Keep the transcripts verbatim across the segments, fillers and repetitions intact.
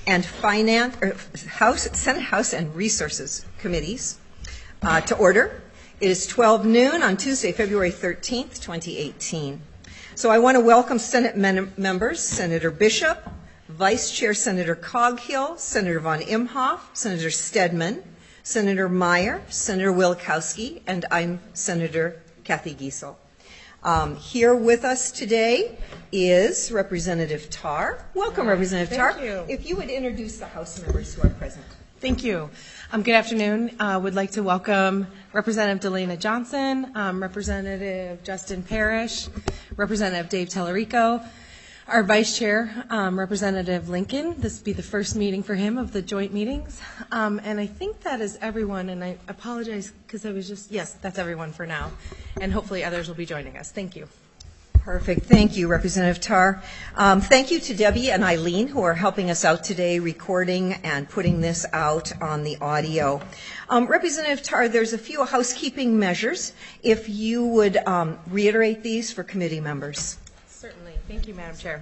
and Finance, or House, Senate House and Resources Committees uh, to order. It is twelve noon on Tuesday, February thirteenth, twenty eighteen. So I want to welcome Senate men- members, Senator Bishop, Vice Chair Senator Coghill, Senator von Imhoff, Senator Stedman, Senator Meyer, Senator Wilkowski, and I'm Senator Kathy Giessel. Um, here with us today is Representative Tarr. Welcome, Representative Tarr. Thank you. If you would introduce the House members who are present. Thank you. Um, good afternoon. I uh, would like to welcome Representative Delana Johnson, um, Representative Justin Parrish, Representative Dave Tellerico, our Vice Chair, um, Representative Lincoln. This will be the first meeting for him of the joint meetings. Um, and I think that is everyone, and I apologize because I was just, yes, that's everyone for now. And hopefully others will be joining us. Thank you. Perfect. Thank you, Representative Tarr. Um, thank you to Debbie and Eileen who are helping us out today, recording and putting this out on the audio. Um, Representative Tarr, there's a few housekeeping measures. If you would um, reiterate these for committee members. Certainly. Thank you, Madam Chair.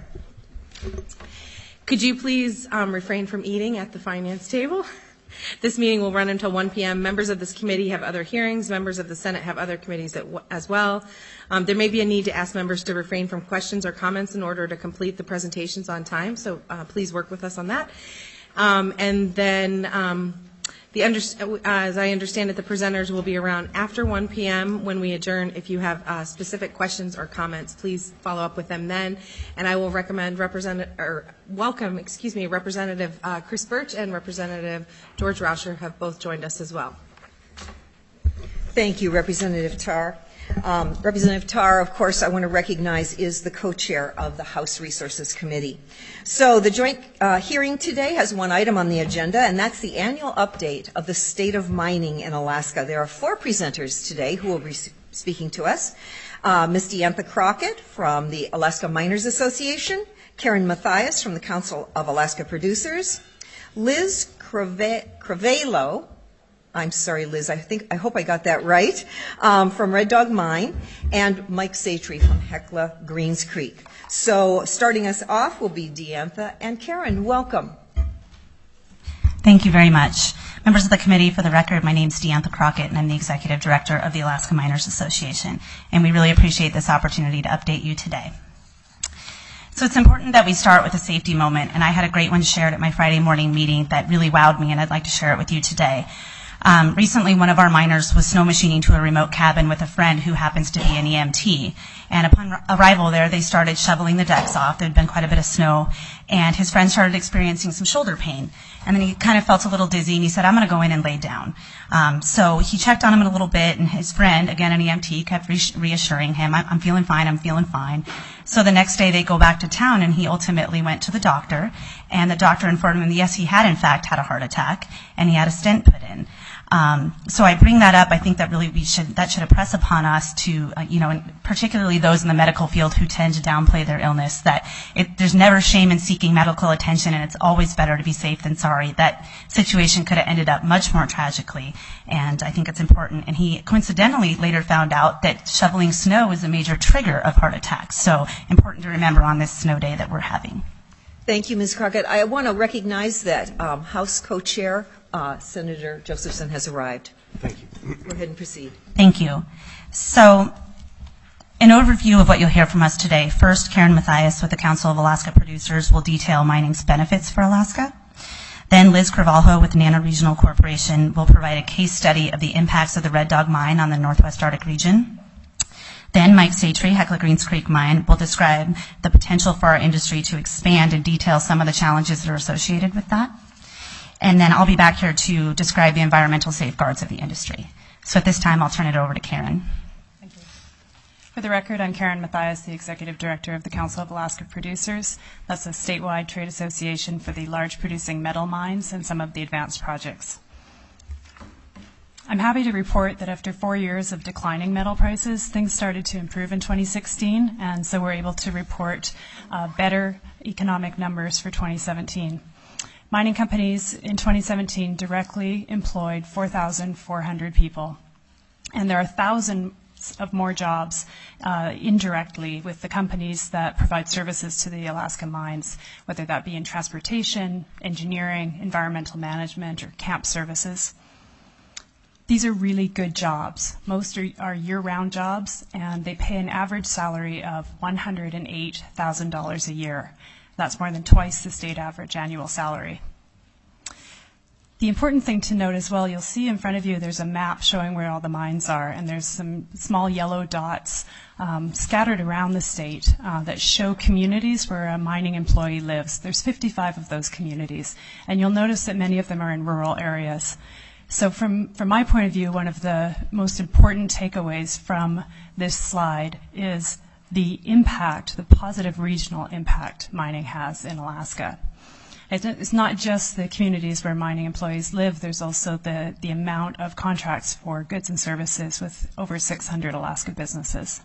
Could you please um, refrain from eating at the finance table? This meeting will run until one p.m. Members of this committee have other hearings. Members of the Senate have other committees as well. Um, there may be a need to ask members to refrain from questions or comments in order to complete the presentations on time, so uh, please work with us on that. Um, and then um, the under, uh, as I understand it, the presenters will be around after one p.m. when we adjourn. If you have uh, specific questions or comments, please follow up with them then. And I will recommend represent or welcome, excuse me, Representative uh, Chris Birch and Representative George Rauscher have both joined us as well. Thank you, Representative Tarr. Um, Representative Tarr, of course, I want to recognize is the co-chair of the House Resources Committee. So the joint uh, hearing today has one item on the agenda, and that's the annual update of the state of mining in Alaska. There are four presenters today who will be speaking to us. Uh, Miz Diantha Crockett from the Alaska Miners Association, Karen Mathias from the Council of Alaska Producers, Liz Cravelo, I'm sorry, Liz, I think, I hope I got that right, um, from Red Dog Mine, and Mike Satry from Hecla Greens Creek. So starting us off will be Diantha and Karen. Welcome. Thank you very much. Members of the committee, for the record, my name is Diantha Crockett, and I'm the Executive Director of the Alaska Miners Association, and we really appreciate this opportunity to update you today. So it's important that we start with a safety moment, and I had a great one shared at my Friday morning meeting that really wowed me, and I'd like to share it with you today. Um, recently, one of our miners was snow machining to a remote cabin with a friend who happens to be an E M T. And upon arrival there, they started shoveling the decks off. There had been quite a bit of snow. And his friend started experiencing some shoulder pain. And then he kind of felt a little dizzy, and he said, I'm going to go in and lay down. Um, so he checked on him in a little bit, and his friend, again an E M T, kept re- reassuring him, I'm, I'm feeling fine, I'm feeling fine. So the next day they go back to town, and he ultimately went to the doctor. And the doctor informed him that, yes, he had in fact had a heart attack, and he had a stent put in. Um, so I bring that up. I think that really we should that should impress upon us to, uh, you know, and particularly those in the medical field who tend to downplay their illness, that it, there's never shame in seeking medical attention, and it's always better to be safe than sorry. That situation could have ended up much more tragically, and I think it's important. And he coincidentally later found out that shoveling snow is a major trigger of heart attacks. So important to remember on this snow day that we're having. Thank you, Miz Crockett. I want to recognize that um, House co-chair Uh, Senator Josephson has arrived. Thank you. Go ahead and proceed. Thank you. So, an overview of what you'll hear from us today. First, Karen Mathias with the Council of Alaska Producers will detail mining's benefits for Alaska. Then Liz Cravelo with Nano Regional Corporation will provide a case study of the impacts of the Red Dog Mine on the Northwest Arctic region. Then Mike Satry, Hecla Greens Creek Mine, will describe the potential for our industry to expand and detail some of the challenges that are associated with that. And then I'll be back here to describe the environmental safeguards of the industry. So at this time, I'll turn it over to Karen. Thank you. For the record, I'm Karen Mathias, the Executive Director of the Council of Alaska Producers. That's a statewide trade association for the large producing metal mines and some of the advanced projects. I'm happy to report that after four years of declining metal prices, things started to improve in twenty sixteen, and so we're able to report uh, better economic numbers for twenty seventeen. Mining companies in twenty seventeen directly employed four thousand four hundred people, and there are one thousand creations of more jobs uh, indirectly with the companies that provide services to the Alaska mines, whether that be in transportation, engineering, environmental management, or camp services. These are really good jobs. Most are, are year-round jobs, and they pay an average salary of one hundred eight thousand dollars a year. That's more than twice the state average annual salary. The important thing to note as well, you'll see in front of you there's a map showing where all the mines are, and there's some small yellow dots um, scattered around the state uh, that show communities where a mining employee lives. There's fifty-five of those communities, and you'll notice that many of them are in rural areas. So from, from my point of view, one of the most important takeaways from this slide is the impact, the positive regional impact mining has in Alaska. It's not just the communities where mining employees live, there's also the, the amount of contracts for goods and services with over six hundred Alaska businesses.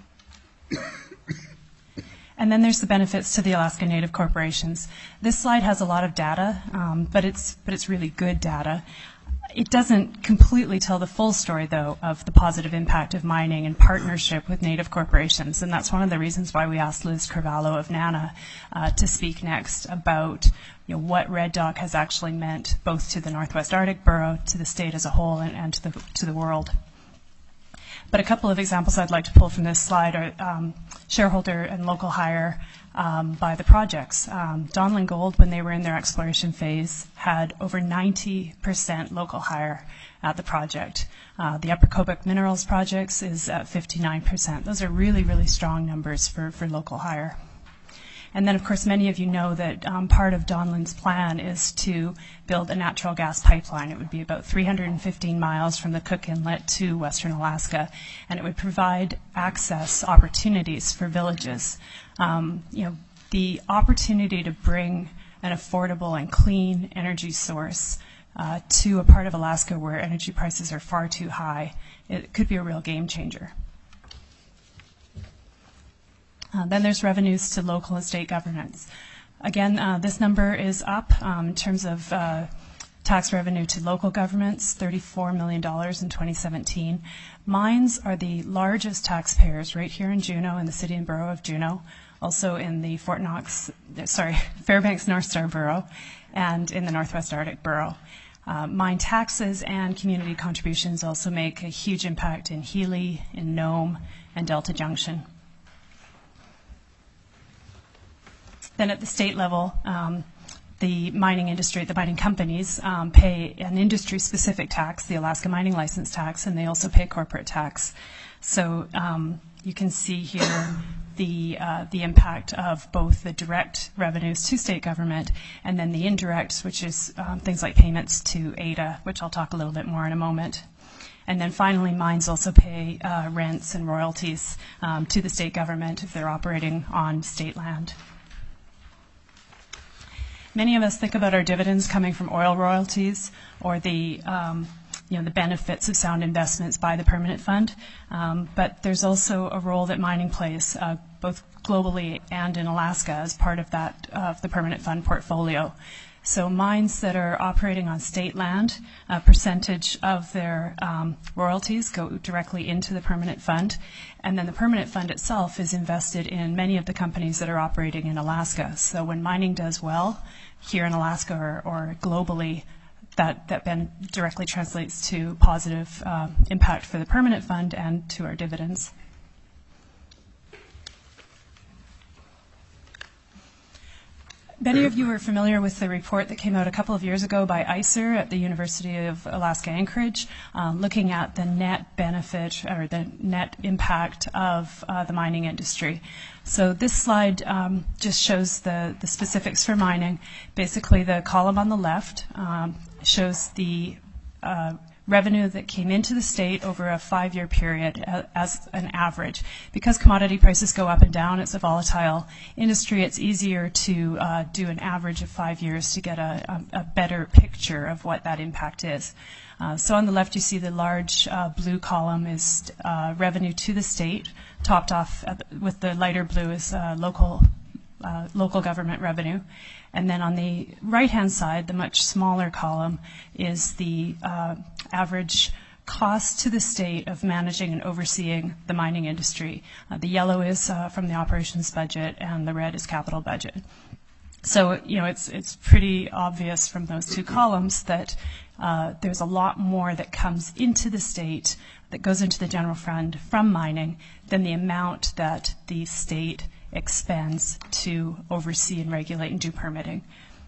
And then there's the benefits to the Alaska Native corporations. This slide has a lot of data, um, but it's but it's really good data. It doesn't completely tell the full story, though, of the positive impact of mining in partnership with Native corporations, and that's one of the reasons why we asked Liz Carvalho of NANA uh, to speak next about you know, what Red Dog has actually meant both to the Northwest Arctic Borough, to the state as a whole, and, and to the to the world. But a couple of examples I'd like to pull from this slide are um, shareholder and local hire um, by the projects. Um, Donlin Gold, when they were in their exploration phase, had over ninety percent local hire at the project. Uh, the Upper Kobuk Minerals projects is at fifty-nine percent. Those are really, really strong numbers for, for local hire. And then, of course, many of you know that um, part of Donlin's plan is to build a natural gas pipeline. It would be about three hundred fifteen miles from the Cook Inlet to Western Alaska, and it would provide access opportunities for villages. Um, you know, the opportunity to bring an affordable and clean energy source uh, to a part of Alaska where energy prices are far too high, it could be a real game changer. Uh, then there's revenues to local and state governments. Again, uh, this number is up um, in terms of uh, tax revenue to local governments, thirty-four million dollars in twenty seventeen. Mines are the largest taxpayers right here in Juneau, in the city and borough of Juneau, also in the Fort Knox, sorry, Fairbanks North Star Borough, and in the Northwest Arctic Borough. Uh, mine taxes and community contributions also make a huge impact in Healy, in Nome, and Delta Junction. Then at the state level, um, the mining industry, the mining companies um, pay an industry-specific tax, the Alaska Mining License Tax, and they also pay corporate tax. So um, you can see here the uh, the impact of both the direct revenues to state government and then the indirect, which is um, things like payments to A D A, which I'll talk a little bit more in a moment. And then finally, mines also pay uh, rents and royalties um, to the state government if they're operating on state land. Many of us think about our dividends coming from oil royalties or the, um, you know, the benefits of sound investments by the Permanent Fund, um, but there's also a role that mining plays, uh, both globally and in Alaska, as part of that uh, of the Permanent Fund portfolio. So mines that are operating on state land, a percentage of their um, royalties go directly into the Permanent Fund, and then the Permanent Fund itself is invested in many of the companies that are operating in Alaska. So when mining does well here in Alaska or, or globally, that, that then directly translates to positive uh, impact for the Permanent Fund and to our dividends. Many of you are familiar with the report that came out a couple of years ago by I C E R at the University of Alaska Anchorage, um, looking at the net benefit or the net impact of uh, the mining industry. So this slide um, just shows the, the specifics for mining. Basically, the column on the left um, shows the uh, revenue that came into the state over a five-year period as an average. Because commodity prices go up and down, it's a volatile industry, it's easier to uh, do an average of five years to get a, a, a better picture of what that impact is. Uh, so on the left you see the large uh, blue column is uh, revenue to the state, topped off at, with the lighter blue is uh, local Uh, local government revenue. And then on the right-hand side, the much smaller column is the uh, average cost to the state of managing and overseeing the mining industry. Uh, the yellow is uh, from the operations budget, and the red is capital budget. So, you know, it's it's pretty obvious from those two columns that uh, there's a lot more that comes into the state, that goes into the general fund from mining, than the amount that the state expends to oversee and regulate and do permitting.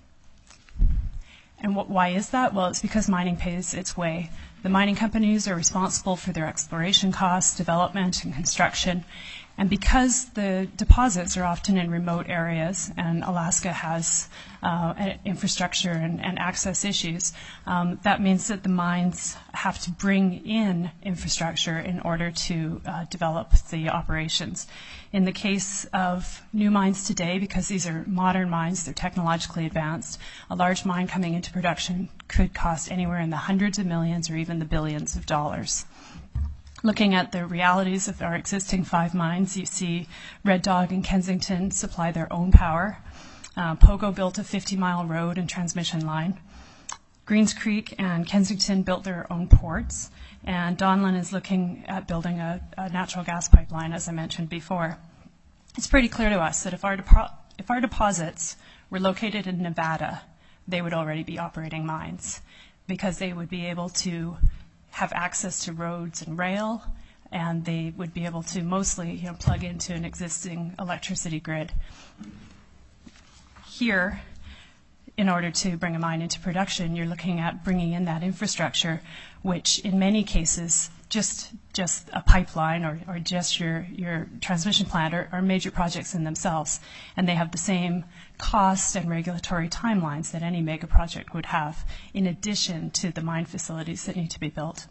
And what, why is that? Well, it's because mining pays its way. The mining companies are responsible for their exploration costs, development, and construction. And because the deposits are often in remote areas, and Alaska has uh, infrastructure and, and access issues, um, that means that the mines have to bring in infrastructure in order to uh, develop the operations. In the case of new mines today, because these are modern mines, they're technologically advanced, a large mine coming into production could cost anywhere in the hundreds of millions or even the billions of dollars. Looking at the realities of our existing five mines, you see Red Dog and Kensington supply their own power. Uh, Pogo built a fifty-mile road and transmission line. Greens Creek and Kensington built their own ports. And Donlin is looking at building a, a natural gas pipeline, as I mentioned before. It's pretty clear to us that if our, depo- if our deposits were located in Nevada, they would already be operating mines, because they would be able to have access to roads and rail, and they would be able to mostly, you know, plug into an existing electricity grid. Here, in order to bring a mine into production, you're looking at bringing in that infrastructure, which in many cases, just just a pipeline or, or just your, your transmission plant are, are major projects in themselves, and they have the same cost and regulatory timelines that any mega project would have, in addition to the mine facilities that need to be built.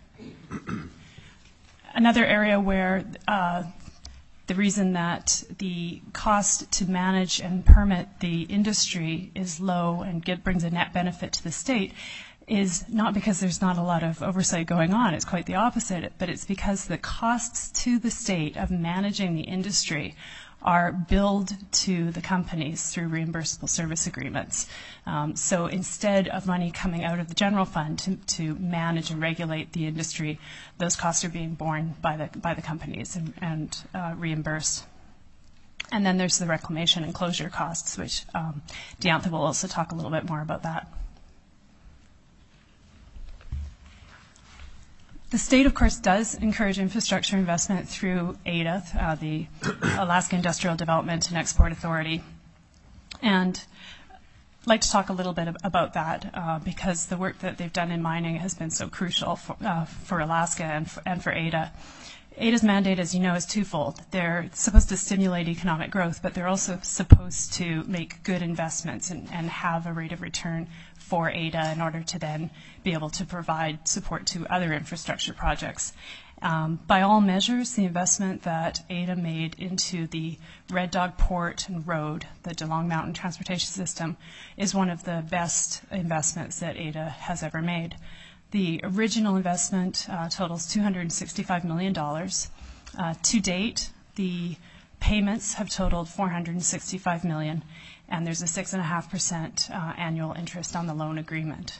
Another area where uh, the reason that the cost to manage and permit the industry is low and get, brings a net benefit to the state is not because there's not a lot of oversight going on. It's quite the opposite, but it's because the costs to the state of managing the industry are billed to the companies through reimbursable service agreements. Um, so instead of money coming out of the general fund to, to manage and regulate the industry, those costs are being borne by the by the companies and, and uh, reimbursed. And then there's the reclamation and closure costs, which um, Diantha will also talk a little bit more about that. The state, of course, does encourage infrastructure investment through A D A, uh, the Alaska Industrial Development and Export Authority. And I'd like to talk a little bit about that uh, because the work that they've done in mining has been so crucial for, uh, for Alaska and for, and for A D A. A D A's mandate, as you know, is twofold. They're supposed to stimulate economic growth, but they're also supposed to make good investments and, and have a rate of return for A D A in order to then be able to provide support to other infrastructure projects. Um, by all measures, the investment that A D A made into the Red Dog Port and Road, the DeLong Mountain Transportation System, is one of the best investments that A D A has ever made. The original investment uh, totals two hundred sixty-five million dollars. Uh, to date, the payments have totaled four hundred sixty-five million dollars, and there's a six point five percent uh, annual interest on the loan agreement.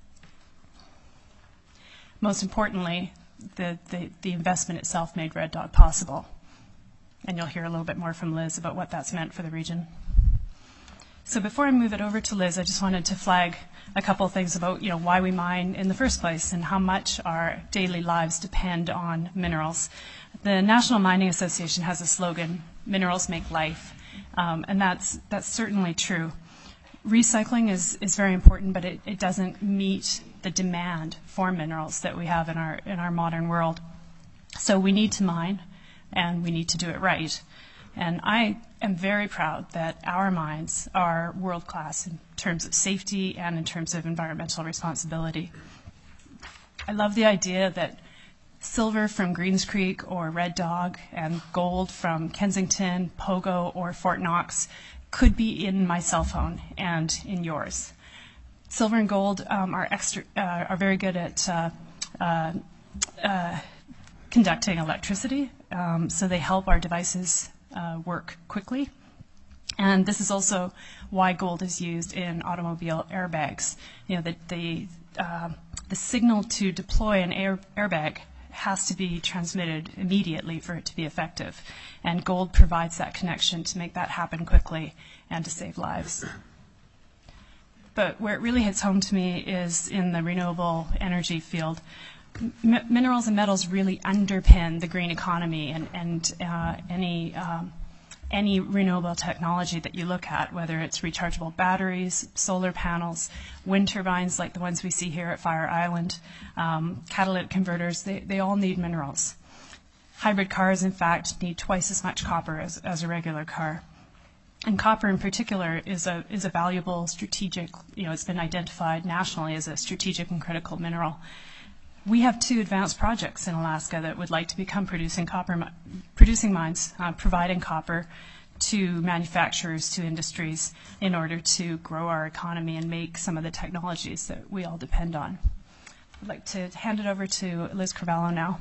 Most importantly, the, the, the investment itself made Red Dog possible. And you'll hear a little bit more from Liz about what that's meant for the region. So before I move it over to Liz, I just wanted to flag a couple of things about, you know, why we mine in the first place and how much our daily lives depend on minerals. The National Mining Association has a slogan, "Minerals make life," um, and that's that's certainly true. Recycling is, is very important, but it, it doesn't meet the demand for minerals that we have in our in our modern world. So we need to mine, and we need to do it right. And I am very proud that our mines are world-class in terms of safety and in terms of environmental responsibility. I love the idea that silver from Greens Creek or Red Dog and gold from Kensington, Pogo, or Fort Knox could be in my cell phone and in yours. Silver and gold um, are, extra, uh, are very good at uh, uh, uh, conducting electricity, um, so they help our devices uh, work quickly. And this is also why gold is used in automobile airbags. You know, the, the, uh, the signal to deploy an air, airbag has to be transmitted immediately for it to be effective. And gold provides that connection to make that happen quickly and to save lives. But where it really hits home to me is in the renewable energy field. M- minerals and metals really underpin the green economy, and, and uh, any um, any renewable technology that you look at, whether it's rechargeable batteries, solar panels, wind turbines like the ones we see here at Fire Island, um, catalytic converters, they, they all need minerals. Hybrid cars, in fact, need twice as much copper as, as a regular car. And copper in particular is a is a valuable strategic, you know, it's been identified nationally as a strategic and critical mineral. We have two advanced projects in Alaska that would like to become producing copper, producing mines, uh, providing copper to manufacturers, to industries, in order to grow our economy and make some of the technologies that we all depend on. I'd like to hand it over to Liz Carvalho now.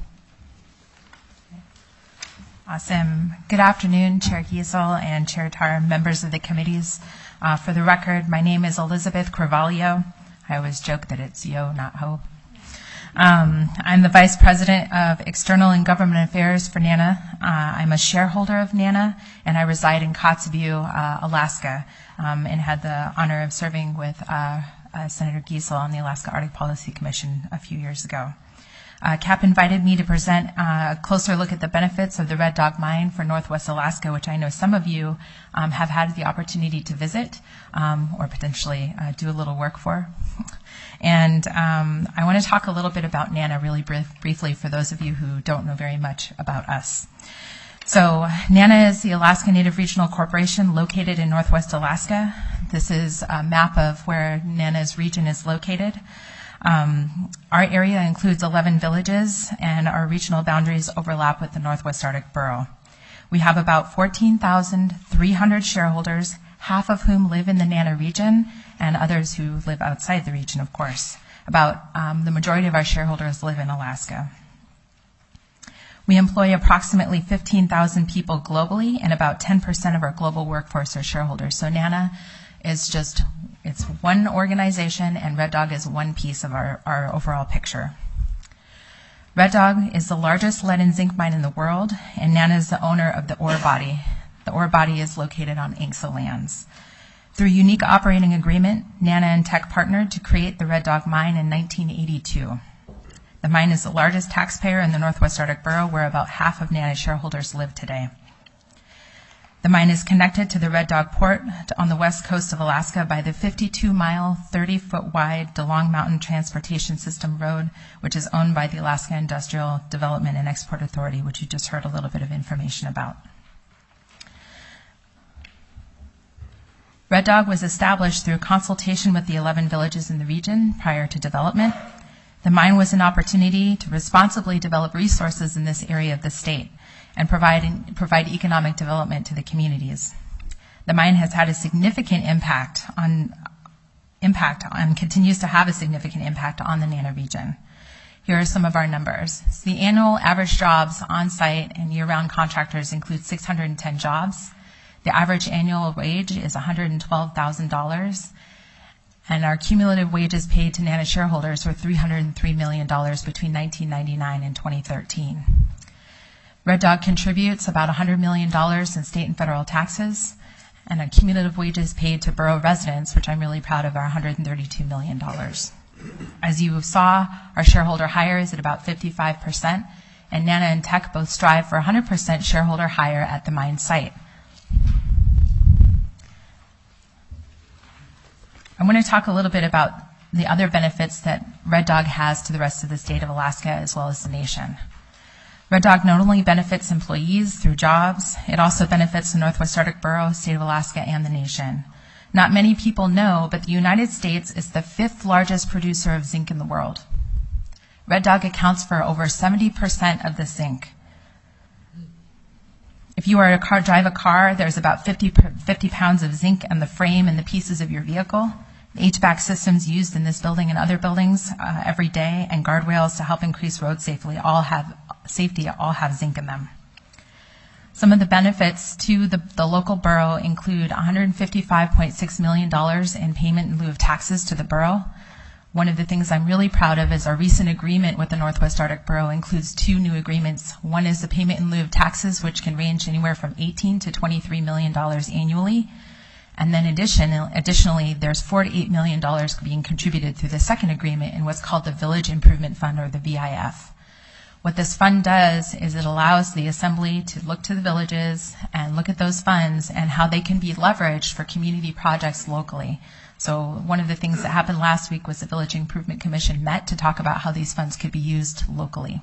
Awesome. Good afternoon, Chair Giesel and Chair Tar, members of the committees. Uh, for the record, my name is Elizabeth Carvalho. I always joke that it's yo, not ho. Um, I'm the Vice President of External and Government Affairs for NANA. Uh, I'm a shareholder of NANA, and I reside in Kotzebue, uh, Alaska, um, and had the honor of serving with uh, uh, Senator Giesel on the Alaska Arctic Policy Commission a few years ago. Uh, C A P invited me to present uh, a closer look at the benefits of the Red Dog Mine for Northwest Alaska, which I know some of you um, have had the opportunity to visit um, or potentially uh, do a little work for. And um, I want to talk a little bit about NANA really brief, briefly for those of you who don't know very much about us. So NANA is the Alaska Native Regional Corporation located in Northwest Alaska. This is a map of where NANA's region is located. Um, our area includes eleven villages, and our regional boundaries overlap with the Northwest Arctic Borough. We have about fourteen thousand three hundred shareholders, half of whom live in the NANA region, and others who live outside the region, of course. About um, the majority of our shareholders live in Alaska. We employ approximately fifteen thousand people globally, and about ten percent of our global workforce are shareholders. So NANA is just, it's one organization, and Red Dog is one piece of our, our overall picture. Red Dog is the largest lead and zinc mine in the world, and NANA is the owner of the ore body. The ore body is located on I N C S A lands. Through a unique operating agreement, NANA and Teck partnered to create the Red Dog Mine in nineteen eighty-two. The mine is the largest taxpayer in the Northwest Arctic Borough, where about half of NANA shareholders live today. The mine is connected to the Red Dog Port on the west coast of Alaska by the fifty-two mile, thirty foot wide DeLong Mountain Transportation System Road, which is owned by the Alaska Industrial Development and Export Authority, which you just heard a little bit of information about. Red Dog was established through consultation with the eleven villages in the region prior to development. The mine was an opportunity to responsibly develop resources in this area of the state and provide, provide economic development to the communities. The mine has had a significant impact on, impact on, continues to have a significant impact on the NANA region. Here are some of our numbers. So the annual average jobs on site and year-round contractors include six hundred ten jobs. The average annual wage is one hundred twelve thousand dollars. And our cumulative wages paid to NANA shareholders were three hundred three million dollars between nineteen ninety-nine and twenty thirteen. Red Dog contributes about one hundred million dollars in state and federal taxes, and our cumulative wages paid to borough residents, which I'm really proud of, are one hundred thirty-two million dollars. As you saw, our shareholder hire is at about fifty-five percent, and NANA and Teck both strive for one hundred percent shareholder hire at the mine site. I want to talk a little bit about the other benefits that Red Dog has to the rest of the state of Alaska as well as the nation. Red Dog not only benefits employees through jobs, it also benefits the Northwest Arctic Borough, state of Alaska, and the nation. Not many people know, but the United States is the fifth largest producer of zinc in the world. Red Dog accounts for over seventy percent of the zinc. If you are to car, drive a car, there's about fifty, fifty pounds of zinc in the frame and the pieces of your vehicle. The H V A C systems used in this building and other buildings uh, every day, and guardrails to help increase road safety all have safety all have zinc in them. Some of the benefits to the, the local borough include one hundred fifty-five point six million dollars in payment in lieu of taxes to the borough, One of the things I'm really proud of is our recent agreement with the Northwest Arctic Borough includes two new agreements. One is the payment in lieu of taxes, which can range anywhere from eighteen to twenty-three million dollars annually. And then addition, additionally, there's four to eight million dollars being contributed through the second agreement in what's called the Village Improvement Fund, or the V I F. What this fund does is it allows the Assembly to look to the villages and look at those funds and how they can be leveraged for community projects locally. So one of the things that happened last week was the Village Improvement Commission met to talk about how these funds could be used locally.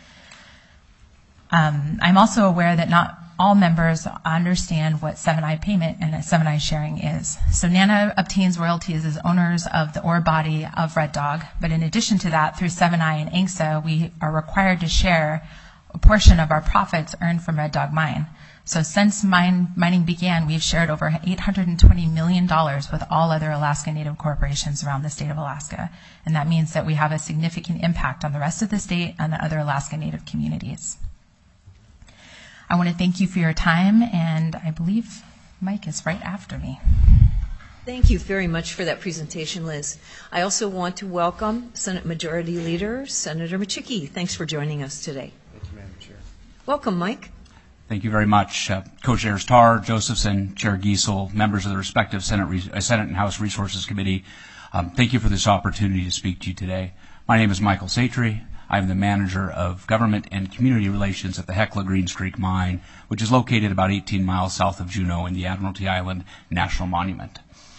Um, I'm also aware that not all members understand what seven I payment and seven I sharing is. So NANA obtains royalties as owners of the ore body of Red Dog, but in addition to that, through seven I and A N C S A, we are required to share a portion of our profits earned from Red Dog Mine. So since mine, mining began, we've shared over eight hundred twenty million dollars with all other Alaska Native corporations around the state of Alaska. And that means that we have a significant impact on the rest of the state and the other Alaska Native communities. I want to thank you for your time, and I believe Mike is right after me. Thank you very much for that presentation, Liz. I also want to welcome Senate Majority Leader Senator Micciche. Thanks for joining us today. Thank you, Madam Chair. Welcome, Mike. Thank you very much. Uh, Co-Chairs Tarr, Josephson, Chair Giesel, members of the respective Senate, Re- uh, Senate and House Resources Committee, um, thank you for this opportunity to speak to you today. My name is Michael Satry. I'm the Manager of Government and Community Relations at the Hecla Greens Creek Mine, which is located about eighteen miles south of Juneau in the Admiralty Island National Monument.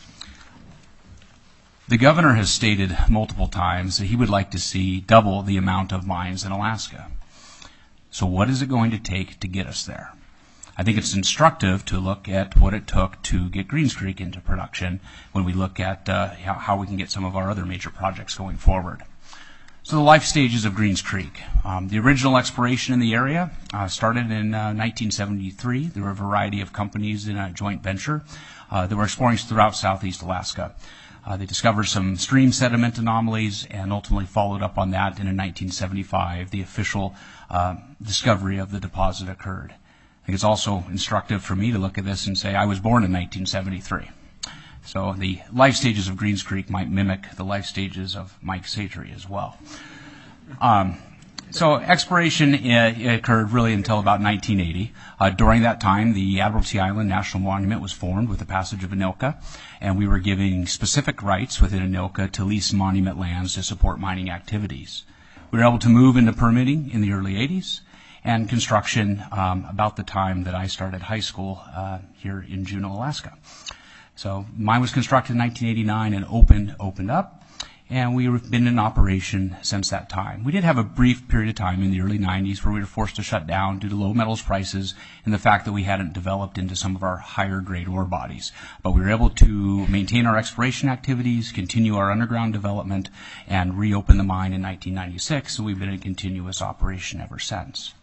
The governor has stated multiple times that he would like to see double the amount of mines in Alaska. So what is it going to take to get us there? I think it's instructive to look at what it took to get Greens Creek into production when we look at uh, how, how we can get some of our other major projects going forward. So the life stages of Greens Creek. Um, the original exploration in the area uh, started in uh, nineteen seventy-three. There were a variety of companies in a joint venture uh, that were exploring throughout southeast Alaska. Uh, they discovered some stream sediment anomalies and ultimately followed up on that, and in nineteen seventy-five the official uh, discovery of the deposit occurred. I think it's also instructive for me to look at this and say I was born in nineteen seventy-three. So the life stages of Greens Creek might mimic the life stages of Mike Satry as well. Um, so exploration uh, occurred really until about nineteen eighty. Uh, during that time, the Admiralty Island National Monument was formed with the passage of ANILCA, and we were giving specific rights within ANILCA to lease monument lands to support mining activities. We were able to move into permitting in the early eighties, and construction um, about the time that I started high school uh, here in Juneau, Alaska. So mine was constructed in nineteen eighty-nine and opened, opened up, and we've been in operation since that time. We did have a brief period of time in the early nineties where we were forced to shut down due to low metals prices and the fact that we hadn't developed into some of our higher grade ore bodies. But we were able to maintain our exploration activities, continue our underground development, and reopen the mine in nineteen ninety-six, and we've been in continuous operation ever since.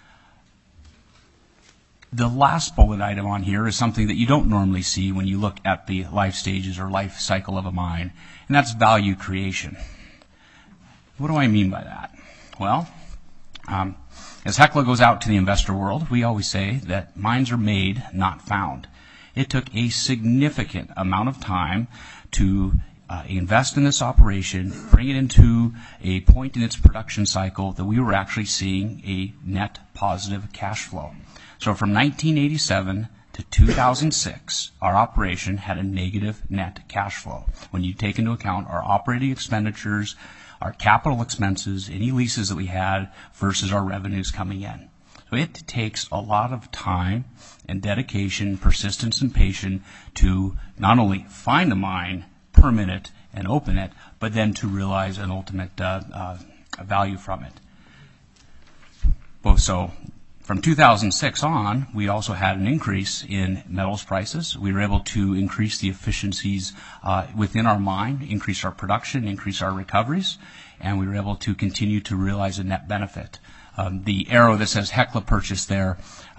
The last bullet item on here is something that you don't normally see when you look at the life stages or life cycle of a mine, and that's value creation. What do I mean by that? Well, um, as Hecla goes out to the investor world, we always say that mines are made, not found. It took a significant amount of time to uh, invest in this operation, bring it into a point in its production cycle that we were actually seeing a net positive cash flow. So from nineteen eighty-seven to two thousand six, our operation had a negative net cash flow. When you take into account our operating expenditures, our capital expenses, any leases that we had versus our revenues coming in. So it takes a lot of time and dedication, persistence and patience to not only find a mine, permit it, and open it, but then to realize an ultimate uh, uh, value from it. Both so. From two thousand six on, we also had an increase in metals prices. We were able to increase the efficiencies uh, within our mine, increase our production, increase our recoveries, and we were able to continue to realize a net benefit. Um, the arrow that says Hecla purchase there uh,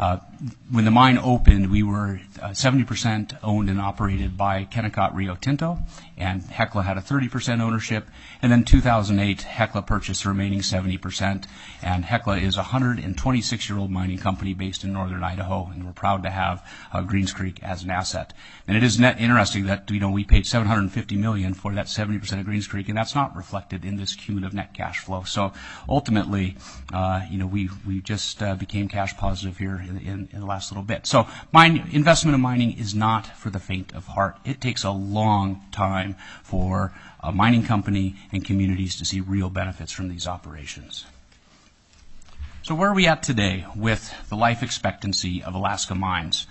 when the mine opened, we were uh, seventy percent owned and operated by Kennecott Rio Tinto, and Hecla had a thirty percent ownership. And then two thousand eight, Hecla purchased the remaining seventy percent, and Hecla is a one hundred twenty-six-year-old mining company based in northern Idaho, and we're proud to have uh, Greens Creek as an asset. And it is net interesting that, you know, we paid seven hundred fifty million dollars for that seventy percent of Greens Creek, and that's not reflected in this cumulative net cash flow. So ultimately, uh, you know, we we just uh, became cash positive here in, in, in the last little bit. So mine, investment in mining is not for the faint of heart. It takes a long time for a mining company and communities to see real benefits from these operations. So where are we at today with the life expectancy of Alaska mines?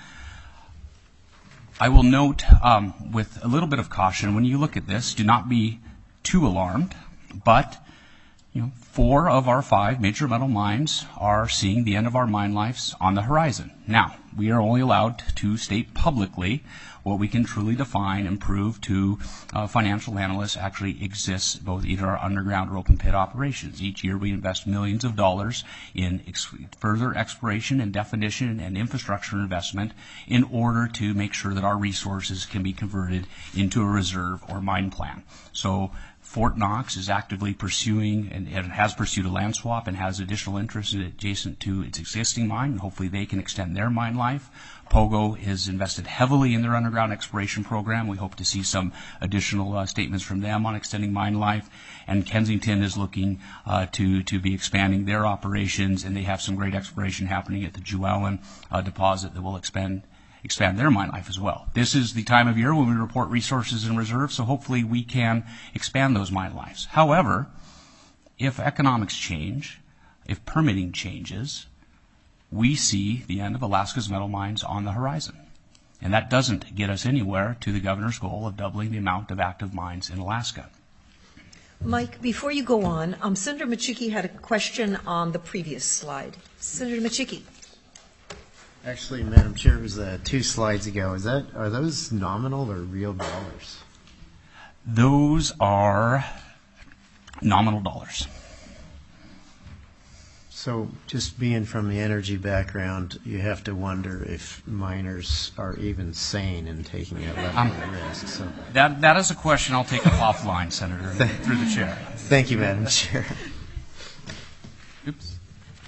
I will note um, with a little bit of caution, when you look at this, do not be too alarmed, but you know, four of our five major metal mines are seeing the end of our mine lives on the horizon. Now, we are only allowed to state publicly what we can truly define and prove to uh, financial analysts actually exists both either our underground or open pit operations. Each year we invest millions of dollars in ex- further exploration and definition and infrastructure investment in order to make sure that our resources can be converted into a reserve or mine plan. So Fort Knox is actively pursuing and, and has pursued a land swap and has additional interest adjacent to its existing mine, and hopefully they can extend their mine life. Pogo has invested heavily in their underground exploration program. We hope to see some additional uh, statements from them on extending mine life. And Kensington is looking uh, to, to be expanding their operations, and they have some great exploration happening at the Jualin uh, deposit that will expand expand their mine life as well. This is the time of year when we report resources and reserves, so hopefully we can expand those mine lives. However, if economics change, if permitting changes, we see the end of Alaska's metal mines on the horizon. And that doesn't get us anywhere to the governor's goal of doubling the amount of active mines in Alaska. Mike, before you go on, um, Senator Machicki had a question on the previous slide. Senator Machicki. Actually, Madam Chair, it was uh, two slides ago. Is that are those nominal or real dollars? Those are nominal dollars. So just being from the energy background, you have to wonder if miners are even sane in taking that level Um, of risk. So That, that is a question I'll take offline, Senator, through the chair. thank you, Madam Chair. Oops.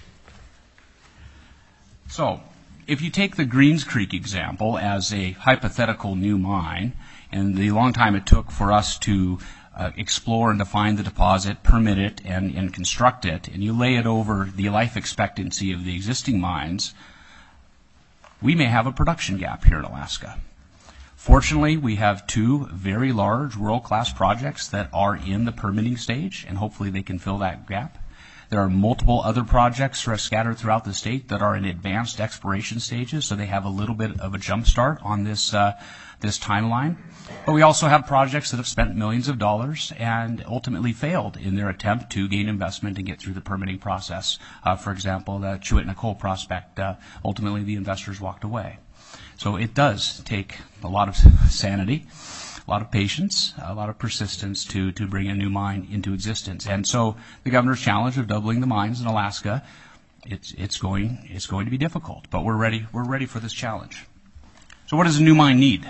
So, if you take the Greens Creek example as a hypothetical new mine, and the long time it took for us to uh, explore and define the deposit, permit it, and, and construct it, and you lay it over the life expectancy of the existing mines, we may have a production gap here in Alaska. Fortunately, we have two very large world-class projects that are in the permitting stage, and hopefully they can fill that gap. There are multiple other projects scattered throughout the state that are in advanced exploration stages, so they have a little bit of a jump start on this uh, this timeline. But we also have projects that have spent millions of dollars and ultimately failed in their attempt to gain investment and get through the permitting process. Uh, for example, the Chewitna Coal prospect, uh, ultimately the investors walked away. So it does take a lot of sanity, a lot of patience, a lot of persistence to, to bring a new mine into existence. And so the governor's challenge of doubling the mines in Alaska, it's, it's, going, it's going to be difficult, but we're ready, we're ready for this challenge. So what does a new mine need?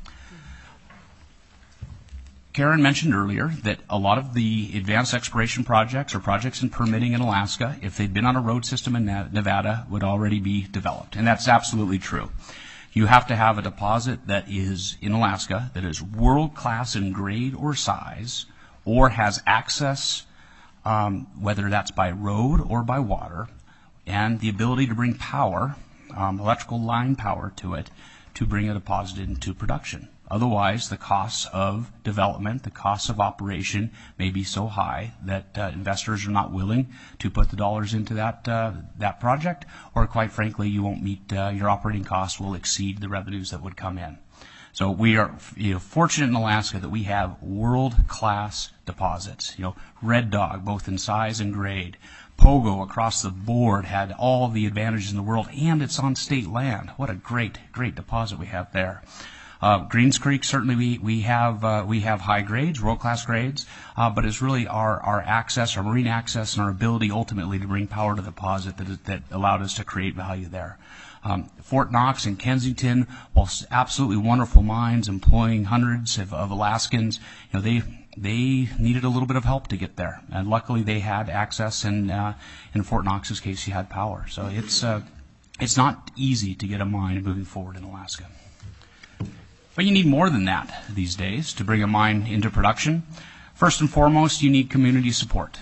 Karen mentioned earlier that a lot of the advanced exploration projects or projects in permitting in Alaska, if they'd been on a road system in Nevada, would already be developed. And that's absolutely true. You have to have a deposit that is in Alaska that is world-class in grade or size or has access, um, whether that's by road or by water, and the ability to bring power, um, electrical line power to it, to bring a deposit into production. Otherwise, the costs of development, the costs of operation may be so high that uh, investors are not willing to put the dollars into that uh, that project, or quite frankly, you won't meet uh, your operating costs will exceed the revenues that would come in. So we are you know, fortunate in Alaska that we have world-class deposits. You know, Red Dog, both in size and grade. Pogo across the board had all the advantages in the world, and it's on state land. What a great, great deposit we have there. Uh, Greens Creek, certainly we, we have uh, we have high grades, world-class grades, uh, but it's really our, our access, our marine access, and our ability ultimately to bring power to the deposit that, is, that allowed us to create value there. Um, Fort Knox and Kensington, while absolutely wonderful mines employing hundreds of, of Alaskans, you know, they they needed a little bit of help to get there, and luckily they had access. And uh, in Fort Knox's case, he had power. So it's uh, it's not easy to get a mine moving forward in Alaska. But you need more than that these days to bring a mine into production. First and foremost, you need community support.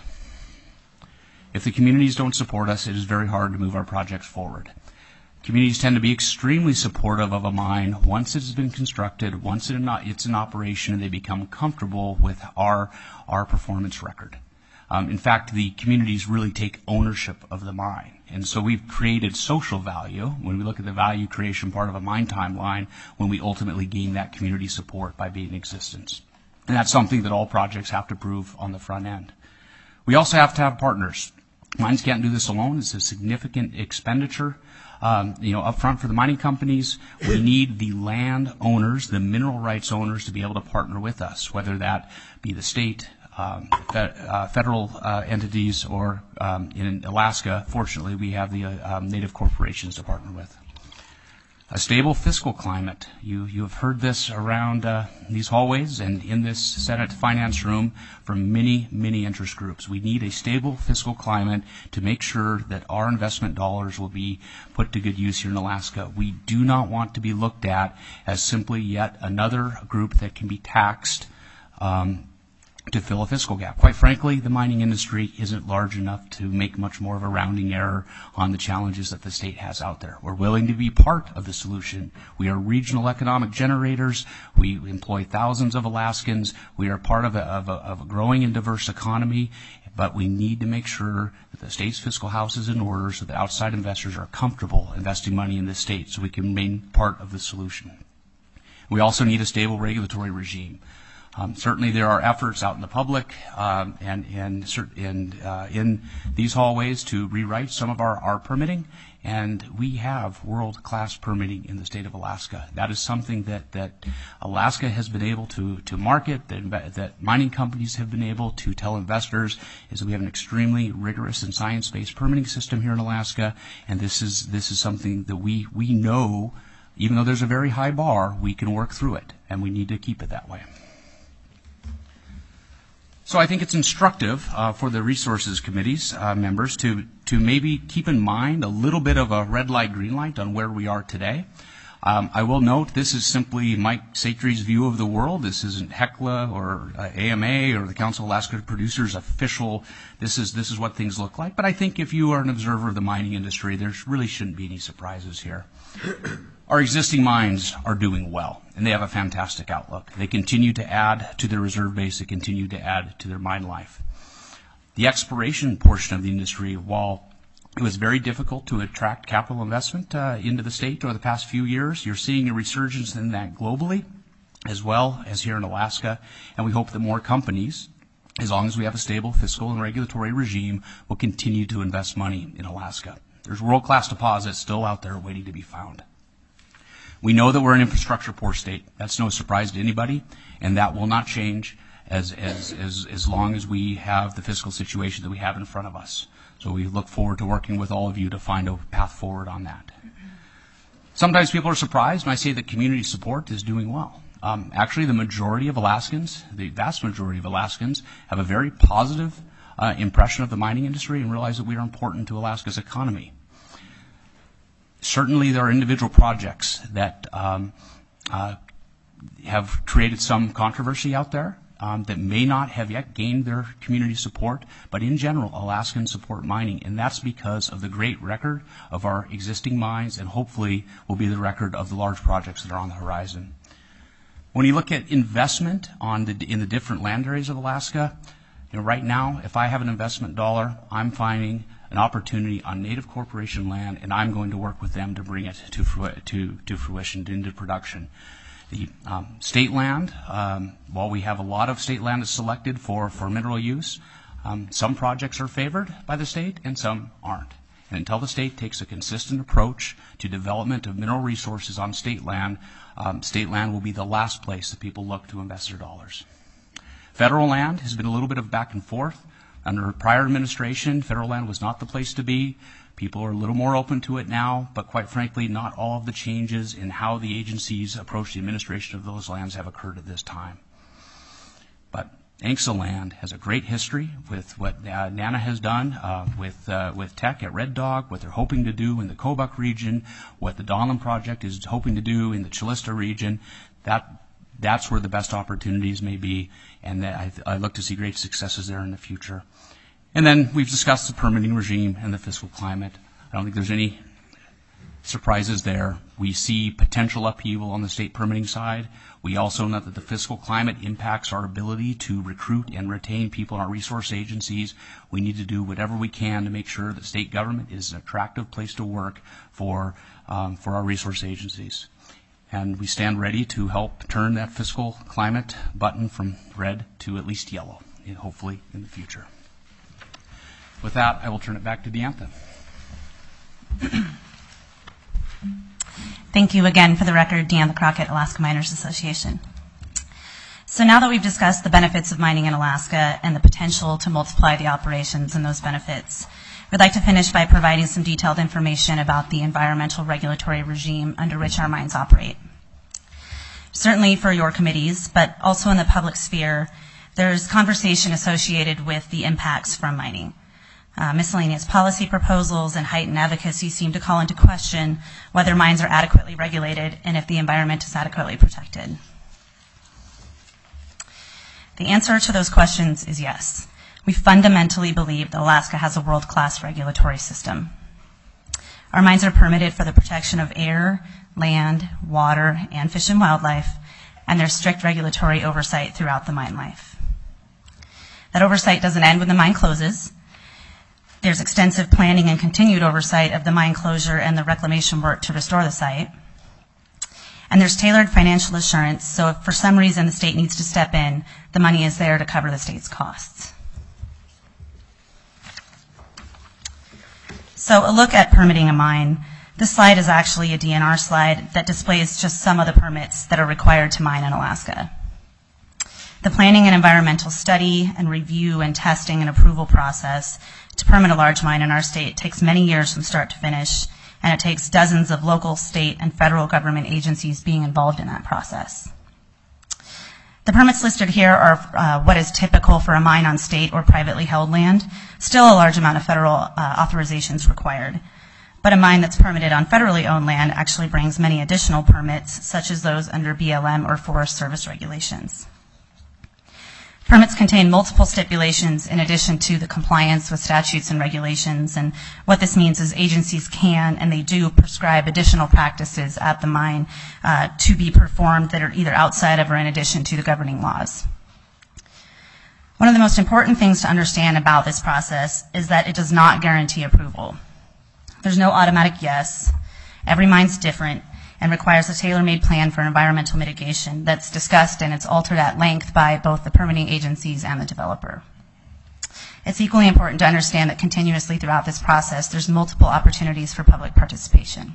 If the communities don't support us, it is very hard to move our projects forward. Communities tend to be extremely supportive of a mine once it has been constructed, once it's in operation, and they become comfortable with our, our performance record. Um, in fact, the communities really take ownership of the mine. And so we've created social value when we look at the value creation part of a mine timeline when we ultimately gain that community support by being in existence. And that's something that all projects have to prove on the front end. We also have to have partners. Mines can't do this alone. It's a significant expenditure. Um, you know, up front for the mining companies, we need the land owners, the mineral rights owners, to be able to partner with us, whether that be the state, um, fe- uh, federal uh, entities, or um, in Alaska, fortunately, we have the uh, um, native corporations to partner with. A stable fiscal climate. You you have heard this around uh, these hallways and in this Senate Finance room from many, many interest groups. We need a stable fiscal climate to make sure that our investment dollars will be put to good use here in Alaska. We do not want to be looked at as simply yet another group that can be taxed um, to fill a fiscal gap. Quite frankly, the mining industry isn't large enough to make much more of a rounding error on the challenges that the state has out there. We're willing to be part of the solution. We are regional economic generators. We employ thousands of Alaskans. We are part of a, of a, of a growing and diverse economy, but we need to make sure that the state's fiscal house is in order so that outside investors are comfortable investing money in the state so we can remain part of the solution. We also need a stable regulatory regime. Um, certainly there are efforts out in the public um, and, and, and uh, in these hallways to rewrite some of our, our permitting, and we have world-class permitting in the state of Alaska. That is something that, that Alaska has been able to, to market, that, that mining companies have been able to tell investors, is that we have an extremely rigorous and science-based permitting system here in Alaska, and this is, this is something that we, we know, even though there's a very high bar, we can work through it, and we need to keep it that way. So I think it's instructive uh, for the resources committees uh, members to, to maybe keep in mind a little bit of a red light, green light on where we are today. Um, I will note this is simply Mike Satry's view of the world. This isn't HECLA or uh, A M A or the Council of Alaska Producers official. This is this is what things look like. But I think if you are an observer of the mining industry, there really shouldn't be any surprises here. Our existing mines are doing well, and they have a fantastic outlook. They continue to add to their reserve base. They continue to add to their mine life. The exploration portion of the industry, while it was very difficult to attract capital investment uh, into the state over the past few years, you're seeing a resurgence in that globally as well as here in Alaska, and we hope that more companies, as long as we have a stable fiscal and regulatory regime, will continue to invest money in Alaska. There's world-class deposits still out there waiting to be found. We know that we're an infrastructure-poor state. That's no surprise to anybody, and that will not change as, as, as, as long as we have the fiscal situation that we have in front of us. So we look forward to working with all of you to find a path forward on that. Sometimes people are surprised when I say that community support is doing well. Um, actually, the majority of Alaskans, the vast majority of Alaskans, have a very positive uh, impression of the mining industry and realize that we are important to Alaska's economy. Certainly, there are individual projects that um, uh, have created some controversy out there um, that may not have yet gained their community support, but in general, Alaskans support mining, and that's because of the great record of our existing mines and hopefully will be the record of the large projects that are on the horizon. When you look at investment on the, in the different land areas of Alaska, you know, right now, if I have an investment dollar, I'm finding an opportunity on native corporation land, and I'm going to work with them to bring it to to, to fruition, into production. The um, state land, um, while we have a lot of state land that's selected for, for mineral use, um, some projects are favored by the state and some aren't. And until the state takes a consistent approach to development of mineral resources on state land, um, state land will be the last place that people look to invest their dollars. Federal land has been a little bit of back and forth. Under prior administration, federal land was not the place to be. People are a little more open to it now, but quite frankly, not all of the changes in how the agencies approach the administration of those lands have occurred at this time. But A N C S A land has a great history with what uh, NANA has done uh, with uh, with Tech at Red Dog, what they're hoping to do in the Kobuk region, what the Donlin Project is hoping to do in the Chilista region. That that's where the best opportunities may be, and that I, I look to see great successes there in the future. And then we've discussed the permitting regime and the fiscal climate. I don't think there's any surprises there. We see potential upheaval on the state permitting side. We also know that the fiscal climate impacts our ability to recruit and retain people in our resource agencies. We need to do whatever we can to make sure that state government is an attractive place to work for, um, for our resource agencies. And we stand ready to help turn that fiscal climate button from red to at least yellow, and hopefully in the future. With that, I will turn it back to Deantha. Thank you again. For the record, Deantha Crockett, Alaska Miners Association. So now that we've discussed the benefits of mining in Alaska and the potential to multiply the operations and those benefits, we'd like to finish by providing some detailed information about the environmental regulatory regime under which our mines operate. Certainly for your committees, but also in the public sphere, there's conversation associated with the impacts from mining. Uh, miscellaneous policy proposals and heightened advocacy seem to call into question whether mines are adequately regulated and if the environment is adequately protected. The answer to those questions is yes. We fundamentally believe that Alaska has a world-class regulatory system. Our mines are permitted for the protection of air, land, water, and fish and wildlife, and there's strict regulatory oversight throughout the mine life. That oversight doesn't end when the mine closes. There's extensive planning and continued oversight of the mine closure and the reclamation work to restore the site. And there's tailored financial assurance, so if for some reason the state needs to step in, the money is there to cover the state's costs. So a look at permitting a mine. This slide is actually a D N R slide that displays just some of the permits that are required to mine in Alaska. The planning and environmental study and review and testing and approval process to permit a large mine in our state takes many years from start to finish, and it takes dozens of local, state, and federal government agencies being involved in that process. The permits listed here are uh, what is typical for a mine on state or privately held land. Still a large amount of federal uh, authorizations required. But a mine that's permitted on federally owned land actually brings many additional permits, such as those under B L M or Forest Service regulations. Permits contain multiple stipulations in addition to the compliance with statutes and regulations, and what this means is agencies can and they do prescribe additional practices at the mine uh, to be performed that are either outside of or in addition to the governing laws. One of the most important things to understand about this process is that it does not guarantee approval. There's no automatic yes. Every mine's different and requires a tailor-made plan for environmental mitigation that's discussed and it's altered at length by both the permitting agencies and the developer. It's equally important to understand that continuously throughout this process, there's multiple opportunities for public participation.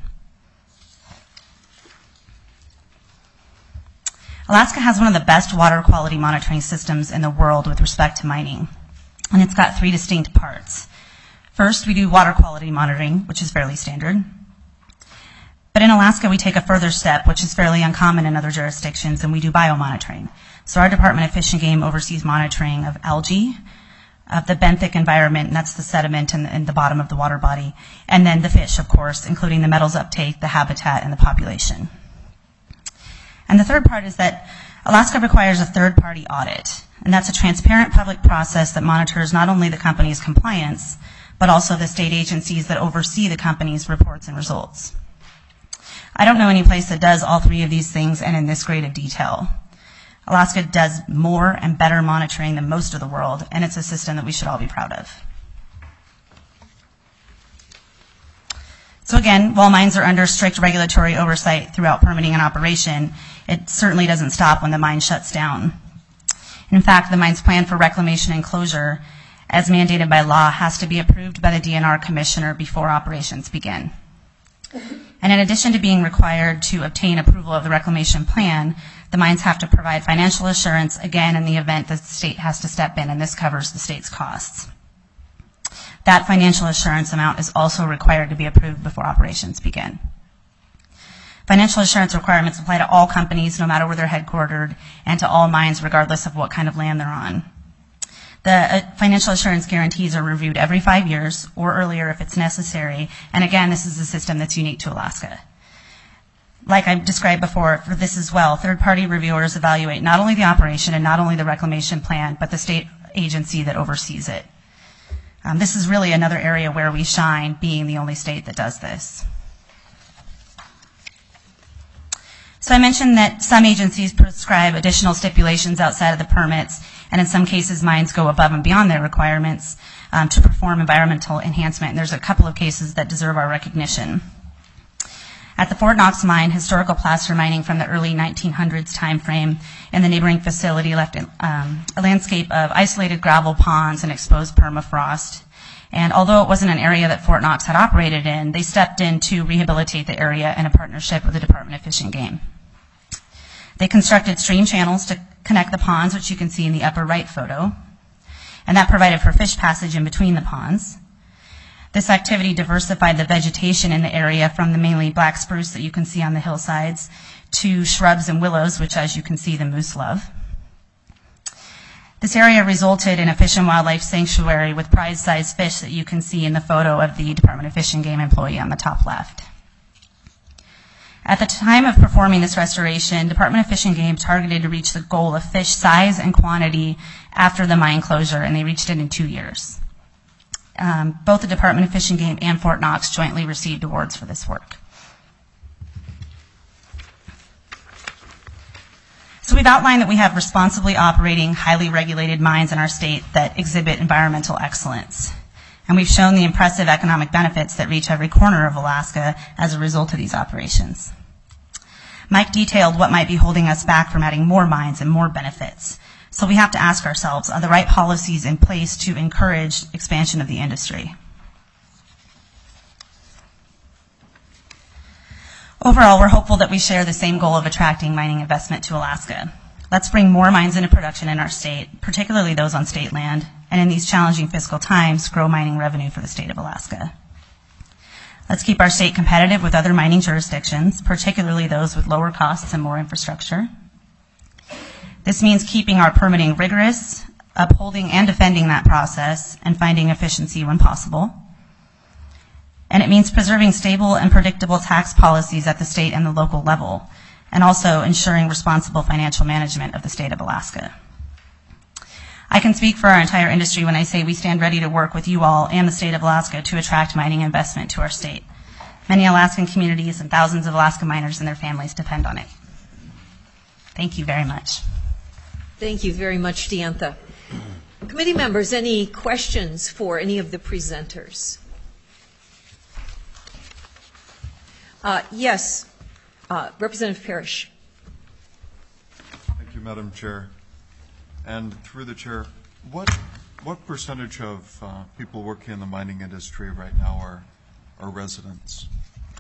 Alaska has one of the best water quality monitoring systems in the world with respect to mining, and it's got three distinct parts. First, we do water quality monitoring, which is fairly standard. But in Alaska, we take a further step, which is fairly uncommon in other jurisdictions, and we do biomonitoring. So our Department of Fish and Game oversees monitoring of algae, of the benthic environment, and that's the sediment in the, in the bottom of the water body, and then the fish, of course, including the metals uptake, the habitat, and the population. And the third part is that Alaska requires a third-party audit, and that's a transparent public process that monitors not only the company's compliance, but also the state agencies that oversee the company's reports and results. I don't know any place that does all three of these things and in this great of detail. Alaska does more and better monitoring than most of the world, and it's a system that we should all be proud of. So again, while mines are under strict regulatory oversight throughout permitting and operation, it certainly doesn't stop when the mine shuts down. In fact, the mine's plan for reclamation and closure, as mandated by law, has to be approved by the D N R commissioner before operations begin. And in addition to being required to obtain approval of the reclamation plan, the mines have to provide financial assurance, again, in the event that the state has to step in, and this covers the state's costs. that financial assurance amount is also required to be approved before operations begin. Financial assurance requirements apply to all companies, no matter where they're headquartered, and to all mines, regardless of what kind of land they're on. The uh, financial assurance guarantees are reviewed every five years or earlier if it's necessary. And again, this is a system that's unique to Alaska. Like I described before, for this as well, third-party reviewers evaluate not only the operation and not only the reclamation plan, but the state agency that oversees it. Um, this is really another area where we shine, being the only state that does this. So I mentioned that some agencies prescribe additional stipulations outside of the permits, and in some cases mines go above and beyond their requirements um, to perform environmental enhancement. And there's a couple of cases that deserve our recognition. At the Fort Knox mine, historical placer mining from the early nineteen hundreds timeframe in the neighboring facility left um, a landscape of isolated gravel ponds and exposed permafrost. And although it wasn't an area that Fort Knox had operated in, they stepped in to rehabilitate the area in a partnership with the Department of Fish and Game. They constructed stream channels to connect the ponds, which you can see in the upper right photo, and that provided for fish passage in between the ponds. This activity diversified the vegetation in the area from the mainly black spruce that you can see on the hillsides to shrubs and willows, which, as you can see, the moose love. This area resulted in a fish and wildlife sanctuary with prize-sized fish that you can see in the photo of the Department of Fish and Game employee on the top left. At the time of performing this restoration, Department of Fish and Game targeted to reach the goal of fish size and quantity after the mine closure, and they reached it in two years. Um, both the Department of Fish and Game and Fort Knox jointly received awards for this work. So we've outlined that we have responsibly operating, highly regulated mines in our state that exhibit environmental excellence. And we've shown the impressive economic benefits that reach every corner of Alaska as a result of these operations. Mike detailed what might be holding us back from adding more mines and more benefits. So we have to ask ourselves, are the right policies in place to encourage expansion of the industry? Overall, we're hopeful that we share the same goal of attracting mining investment to Alaska. Let's bring more mines into production in our state, particularly those on state land, and in these challenging fiscal times, grow mining revenue for the state of Alaska. Let's keep our state competitive with other mining jurisdictions, particularly those with lower costs and more infrastructure. This means keeping our permitting rigorous, upholding and defending that process, and finding efficiency when possible. And it means preserving stable and predictable tax policies at the state and the local level, and also ensuring responsible financial management of the state of Alaska. I can speak for our entire industry when I say we stand ready to work with you all and the state of Alaska to attract mining investment to our state. Many Alaskan communities and thousands of Alaska miners and their families depend on it. Thank you very much. Thank you very much, Diantha. Committee members, any questions for any of the presenters? Uh, yes, uh, Representative Parrish. Thank you, Madam Chair. And through the chair, what what percentage of uh, people working in the mining industry right now are are residents?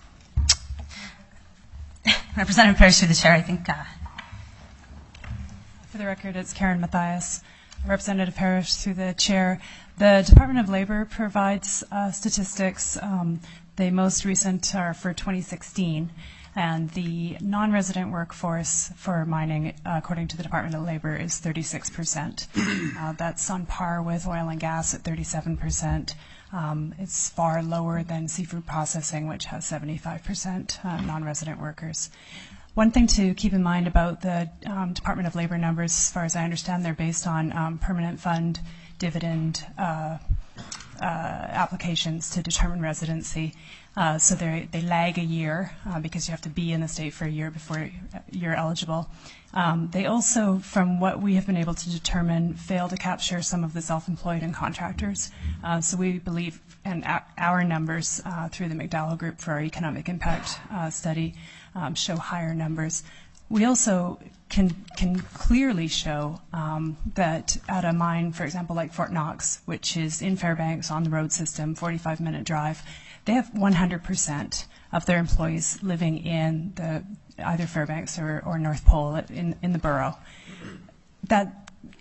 Representative Parrish, through the chair, I think. Uh, For the record, it's Karen Mathias. Representative Parrish, through the chair. The Department of Labor provides uh, statistics. Um, the most recent are for twenty sixteen. And the non-resident workforce for mining, uh, according to the Department of Labor, is thirty-six percent. Uh, that's on par with oil and gas at thirty-seven percent. Um, it's far lower than seafood processing, which has seventy-five percent uh, non-resident workers. One thing to keep in mind about the um, Department of Labor numbers, as far as I understand, they're based on um, permanent fund dividend uh, uh, applications to determine residency. Uh, so they they lag a year uh, because you have to be in the state for a year before you're eligible. Um, they also, from what we have been able to determine, fail to capture some of the self-employed and contractors. Uh, so we believe, and our numbers uh, through the McDowell Group for our economic impact uh, study um, show higher numbers. We also can can clearly show um, that at a mine, for example, like Fort Knox, which is in Fairbanks on the road system, forty-five minute drive, they have one hundred percent of their employees living in the either Fairbanks or, or North Pole in, in the borough. That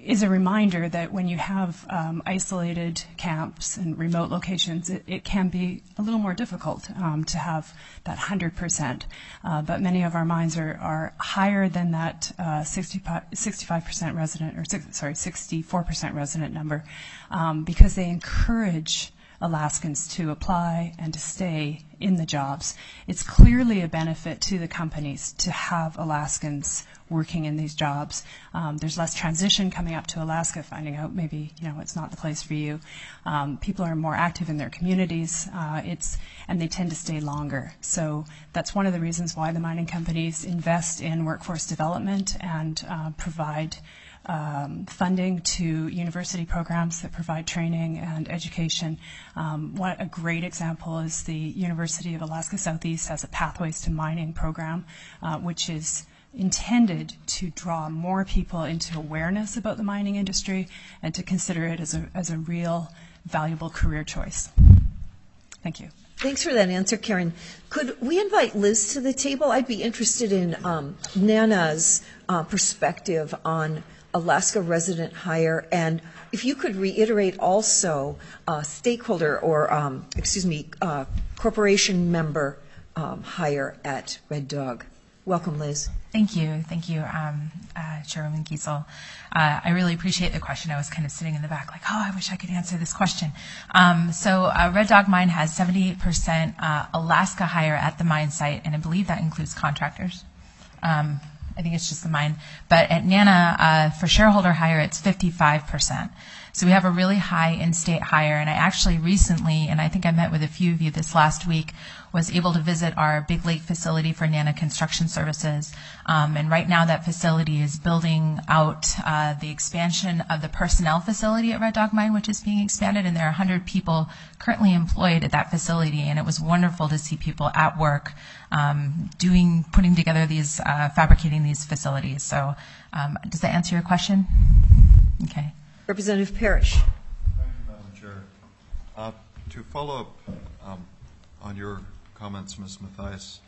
is a reminder that when you have um, isolated camps and remote locations, it, it can be a little more difficult um, to have that one hundred percent. Uh, but many of our mines are, are higher than that uh, sixty-five percent resident, or six, sorry, sixty-four percent resident number, um, because they encourage Alaskans to apply and to stay in the jobs. It's clearly a benefit to the companies to have Alaskans working in these jobs. Um, there's less transition coming up to Alaska, finding out maybe you know it's not the place for you. Um, people are more active in their communities. Uh, it's and they tend to stay longer. So that's one of the reasons why the mining companies invest in workforce development and uh, provide Um, funding to university programs that provide training and education. Um, what a great example is the University of Alaska Southeast has a Pathways to Mining program, uh, which is intended to draw more people into awareness about the mining industry and to consider it as a, as a real valuable career choice. Thank you. Thanks for that answer, Karen. Could we invite Liz to the table? I'd be interested in um, Nana's uh, perspective on Alaska resident hire, and if you could reiterate also uh, stakeholder or, um, excuse me, uh, corporation member um, hire at Red Dog. Welcome, Liz. Thank you. Thank you, um, uh, Chairwoman Giesel. Uh, I really appreciate the question. I was kind of sitting in the back like, oh, I wish I could answer this question. Um, so uh, Red Dog Mine has seventy-eight percent uh, Alaska hire at the mine site, and I believe that includes contractors. Um, I think it's just the mine. But at Nana, uh, for shareholder hire, it's fifty-five percent. So we have a really high in-state hire. And I actually recently, and I think I met with a few of you this last week, was able to visit our Big Lake facility for Nana Construction Services. Um, and right now that facility is building out uh, the expansion of the personnel facility at Red Dog Mine, which is being expanded. And there are one hundred people currently employed at that facility. And it was wonderful to see people at work um, doing, putting together these, uh, fabricating these facilities. So um, does that answer your question? Okay. Representative Parrish. Thank you, Madam Chair. Uh, to follow up um, on your comments, Miz Mathias,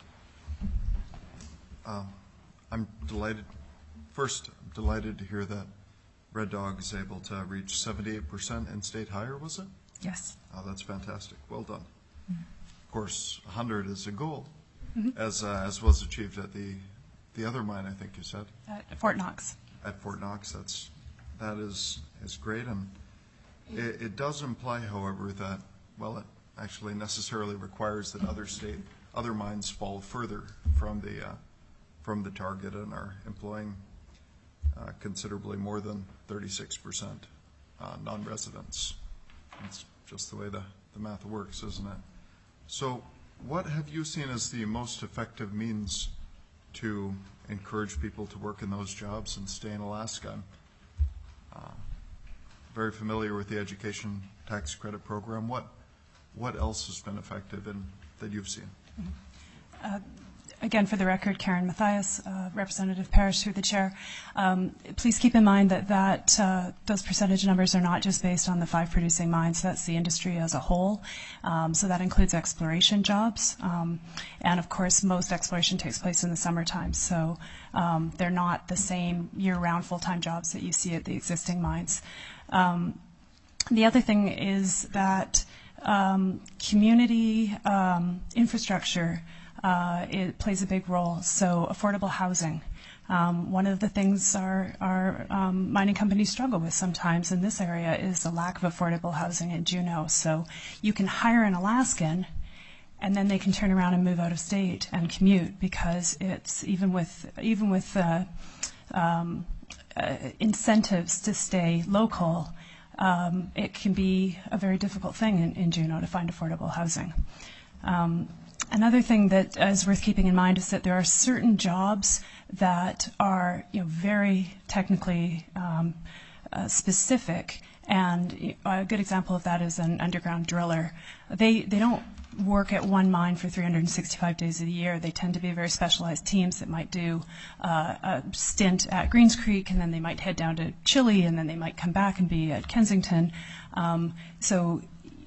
um, I'm delighted, first, I'm delighted to hear that Red Dog is able to reach seventy-eight percent in-state hire, was it? Yes. Oh, that's fantastic. Well done. Mm-hmm. Of course, one hundred is a goal, mm-hmm. as uh, as was achieved at the the other mine, I think you said. At Fort Knox. At Fort Knox, that's that is is great, and it, it does imply, however, that well, it actually necessarily requires that other state other mines fall further from the uh, from the target and are employing uh, considerably more than thirty-six percent uh, non-residents. It's just the way the, the math works, isn't it? So what have you seen as the most effective means to encourage people to work in those jobs and stay in Alaska? I'm uh, very familiar with the education tax credit program. What what else has been effective in, that you've seen? Uh, Again, for the record, Karen Mathias, uh, Representative Parrish through the chair. Um, please keep in mind that, that uh, those percentage numbers are not just based on the five producing mines. That's the industry as a whole. Um, so that includes exploration jobs. Um, and, of course, most exploration takes place in the summertime. So um, they're not the same year-round full-time jobs that you see at the existing mines. Um, the other thing is that um, community um, infrastructure Uh, it plays a big role. So affordable housing. Um, one of the things our, our um, mining companies struggle with sometimes in this area is the lack of affordable housing in Juneau. So you can hire an Alaskan and then they can turn around and move out of state and commute, because it's even with even with uh, um, uh, incentives to stay local, um, it can be a very difficult thing in, in Juneau to find affordable housing. Um, Another thing that is worth keeping in mind is that there are certain jobs that are, you know, very technically um, uh, specific, and a good example of that is an underground driller. They they don't work at one mine for three hundred sixty-five days of the year. They tend to be very specialized teams that might do uh, a stint at Greens Creek, and then they might head down to Chile, and then they might come back and be at Kensington. Um, so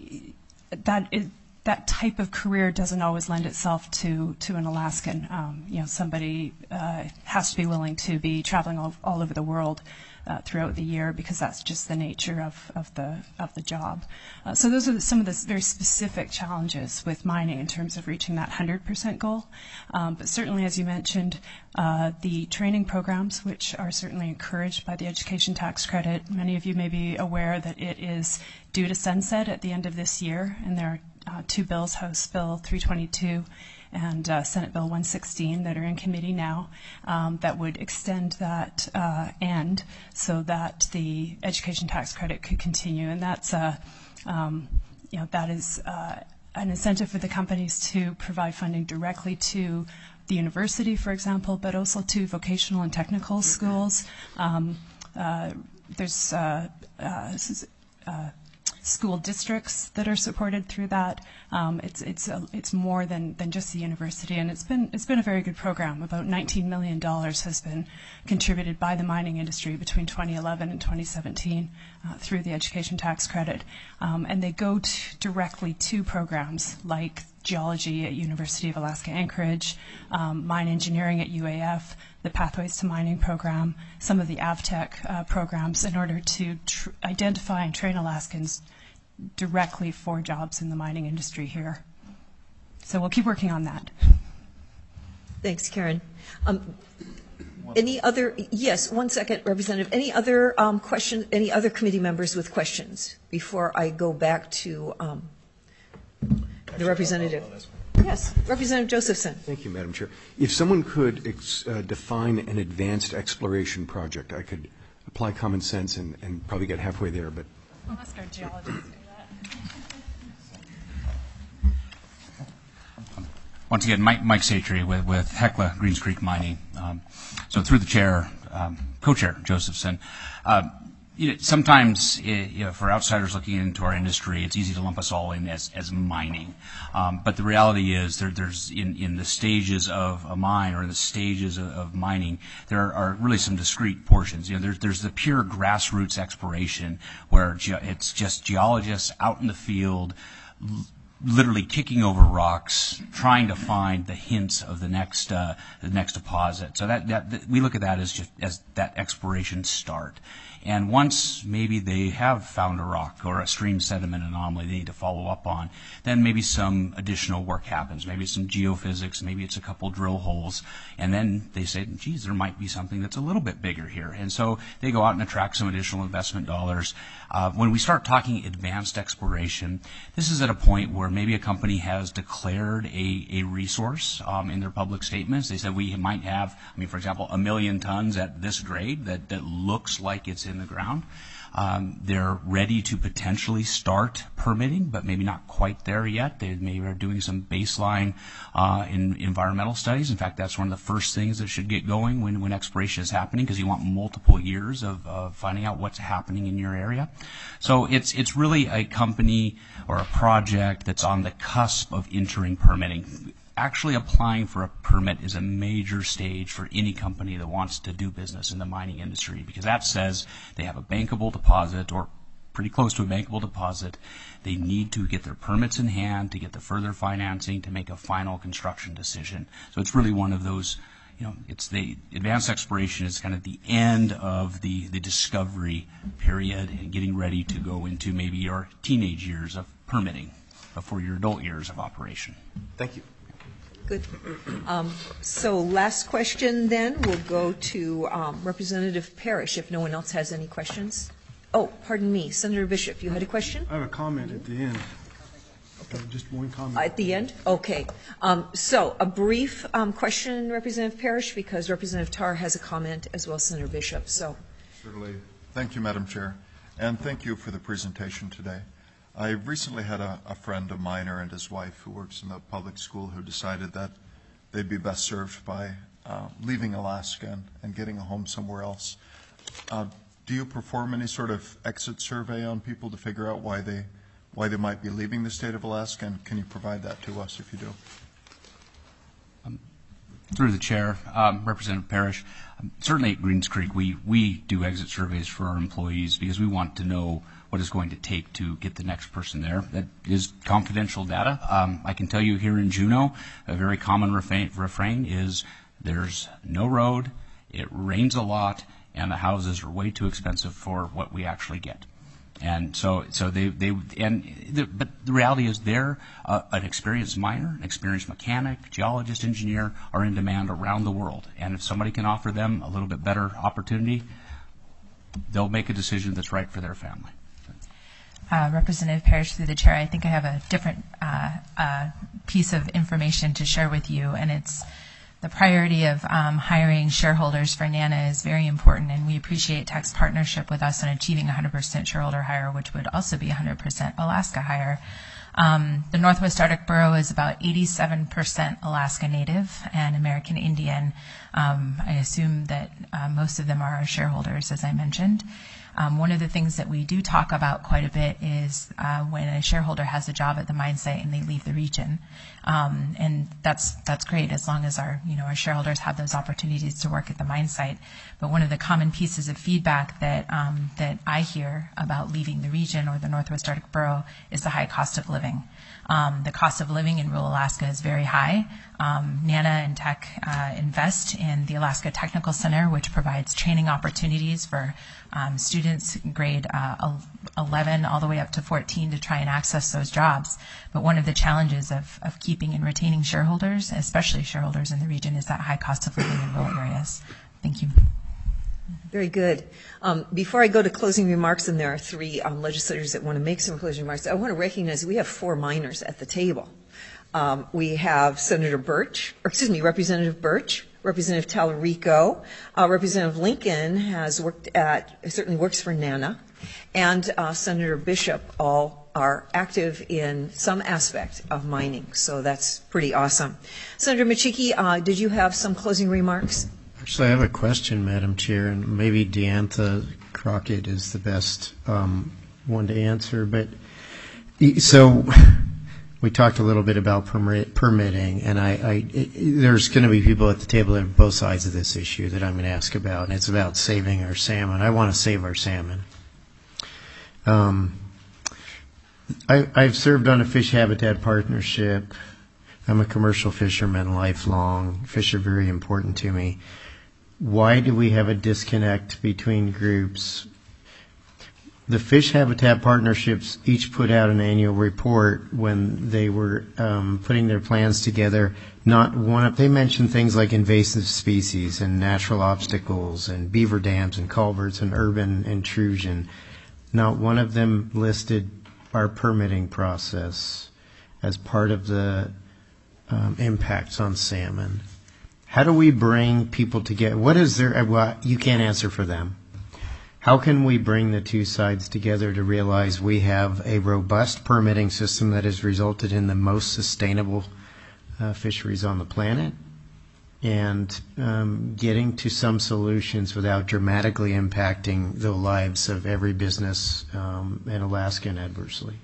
that is. That type of career doesn't always lend itself to, to an Alaskan. Um, you know, somebody uh, has to be willing to be traveling all, all over the world uh, throughout the year, because that's just the nature of, of the of the job. Uh, so those are the, some of the very specific challenges with mining in terms of reaching that one hundred percent goal. Um, but certainly, as you mentioned, uh, the training programs, which are certainly encouraged by the education tax credit. Many of you may be aware that it is due to sunset at the end of this year, and there are uh, two bills, House Bill three twenty-two and uh, Senate Bill one sixteen, that are in committee now, um, that would extend that uh, end so that the education tax credit could continue. And that's a, um, you know, that is uh, an incentive for the companies to provide funding directly to the university, for example, but also to vocational and technical schools. Um, uh, there's uh, uh, uh, school districts that are supported through that. Um, it's it's a, it's more than, than just the university, and it's been it's been a very good program. About nineteen million dollars has been contributed by the mining industry between twenty eleven and twenty seventeen uh, through the education tax credit, um, and they go to, directly to programs like geology at University of Alaska Anchorage, um, mine engineering at U A F, the Pathways to Mining program, some of the AvTech uh, programs, in order to tr- identify and train Alaskans directly for jobs in the mining industry here. So we'll keep working on that. Thanks, Karen. Um, any other, yes, one second, Representative. Any other um, question, any other committee members with questions before I go back to um, the representative? Yes, Representative Josephson. Thank you, Madam Chair. If someone could ex- uh, define an advanced exploration project, I could apply common sense and, and probably get halfway there, but. I'll ask our geologist to do that. Once again, Mike, Mike Satry with, with Hecla Greens Creek Mining. Um, so through the chair, um, co-chair Josephson, uh, you know, sometimes it, you know, for outsiders looking into our industry, it's easy to lump us all in as, as mining. Um, but the reality is there, there's in, in the stages of a mine or the stages of, of mining, there are really some discrete portions. You know, there's, there's the pure grassroots exploration where ge- it's just geologists out in the field, l- literally kicking over rocks, trying to find the hints of the next uh, the next deposit. So that, that, that we look at that as just as that exploration start. And once maybe they have found a rock or a stream sediment anomaly they need to follow up on, then maybe some additional work happens. Maybe some geophysics, maybe it's a couple drill holes, and then they say, geez, there might be something that's a little bit bigger here. And so they go out and attract some additional investment dollars. Uh, when we start talking advanced exploration, this is at a point where maybe a company has declared a, a resource um, in their public statements. They said we might have, I mean, for example, a million tons at this grade that, that looks like it's in the ground. Um, they're ready to potentially start permitting, but maybe not quite there yet. They maybe are doing some baseline uh, in environmental studies. In fact, that's one of the first things that should get going when, when exploration is happening, because you want multiple years of uh, finding out what's happening in your area. So it's it's really a company or a project that's on the cusp of entering permitting. Actually applying for a permit is a major stage for any company that wants to do business in the mining industry, because that says they have a bankable deposit or pretty close to a bankable deposit. They need to get their permits in hand to get the further financing to make a final construction decision. So it's really one of those, you know, it's the advanced exploration is kind of the end of the, the discovery period and getting ready to go into maybe your teenage years of permitting before your adult years of operation. Thank you. Good. Um, so last question then, we'll go to um, Representative Parrish, if no one else has any questions. Oh, pardon me, Senator Bishop, you had a question? I have a comment at the end. Okay. Uh, just one comment. At the end? Okay. Um, so a brief um, question, Representative Parrish, because Representative Tarr has a comment as well as Senator Bishop. So. Certainly. Thank you, Madam Chair, and thank you for the presentation today. I recently had a, a friend, a miner, and his wife who works in the public school who decided that they'd be best served by uh, leaving Alaska and, and getting a home somewhere else. Uh, do you perform any sort of exit survey on people to figure out why they why they might be leaving the state of Alaska, and can you provide that to us if you do? Um, through the chair, um, Representative Parrish, um, certainly at Greens Creek we, we do exit surveys for our employees because we want to know what it's going to take to get the next person there. That is confidential data. Um, I can tell you here in Juneau, a very common refrain, refrain is there's no road, it rains a lot, and the houses are way too expensive for what we actually get. And so, so they, they, and the, but the reality is, they're uh, an experienced miner, an experienced mechanic, geologist, engineer are in demand around the world. And if somebody can offer them a little bit better opportunity, they'll make a decision that's right for their family. Uh, Representative Parrish, through the chair, I think I have a different uh, uh, piece of information to share with you, and it's the priority of um, hiring shareholders for NANA is very important, and we appreciate T E C's partnership with us in achieving one hundred percent shareholder hire, which would also be one hundred percent Alaska hire. Um, the Northwest Arctic Borough is about eighty-seven percent Alaska Native and American Indian. Um, I assume that uh, most of them are our shareholders, as I mentioned. Um, one of the things that we do talk about quite a bit is uh, when a shareholder has a job at the mine site and they leave the region, um, and that's that's great as long as our you know our shareholders have those opportunities to work at the mine site. But one of the common pieces of feedback that um, that I hear about leaving the region or the Northwest Arctic Borough is the high cost of living. Um, the cost of living in rural Alaska is very high. Um, NANA and T E C uh, invest in the Alaska Technical Center, which provides training opportunities for um, students grade uh, eleven all the way up to fourteen to try and access those jobs. But one of the challenges of, of keeping and retaining shareholders, especially shareholders in the region, is that high cost of living in rural areas. Thank you. Very good. Um, before I go to closing remarks, and there are three um, legislators that want to make some closing remarks, I want to recognize we have four miners at the table. Um, we have Senator Birch, or excuse me, Representative Birch, Representative Tallarico, uh, Representative Lincoln has worked at, certainly works for NANA, and uh, Senator Bishop, all are active in some aspect of mining. So that's pretty awesome. Senator Michiki, uh, did you have some closing remarks? Actually, I have a question, Madam Chair, and maybe Deantha Crockett is the best um, one to answer. But so we talked a little bit about permit, permitting, and I, I it, there's going to be people at the table that have both sides of this issue that I'm going to ask about, and it's about saving our salmon. I want to save our salmon. Um, I, I've served on a fish habitat partnership. I'm a commercial fisherman, lifelong. Fish are very important to me. Why do we have a disconnect between groups? The fish habitat partnerships each put out an annual report when they were um, putting their plans together. Not one of, they mentioned things like invasive species and natural obstacles and beaver dams and culverts and urban intrusion. Not one of them listed our permitting process as part of the um, impacts on salmon. How do we bring people together? What is there? Well, you can't answer for them. How can we bring the two sides together to realize we have a robust permitting system that has resulted in the most sustainable uh, fisheries on the planet, and um, getting to some solutions without dramatically impacting the lives of every business um, in Alaska and adversely?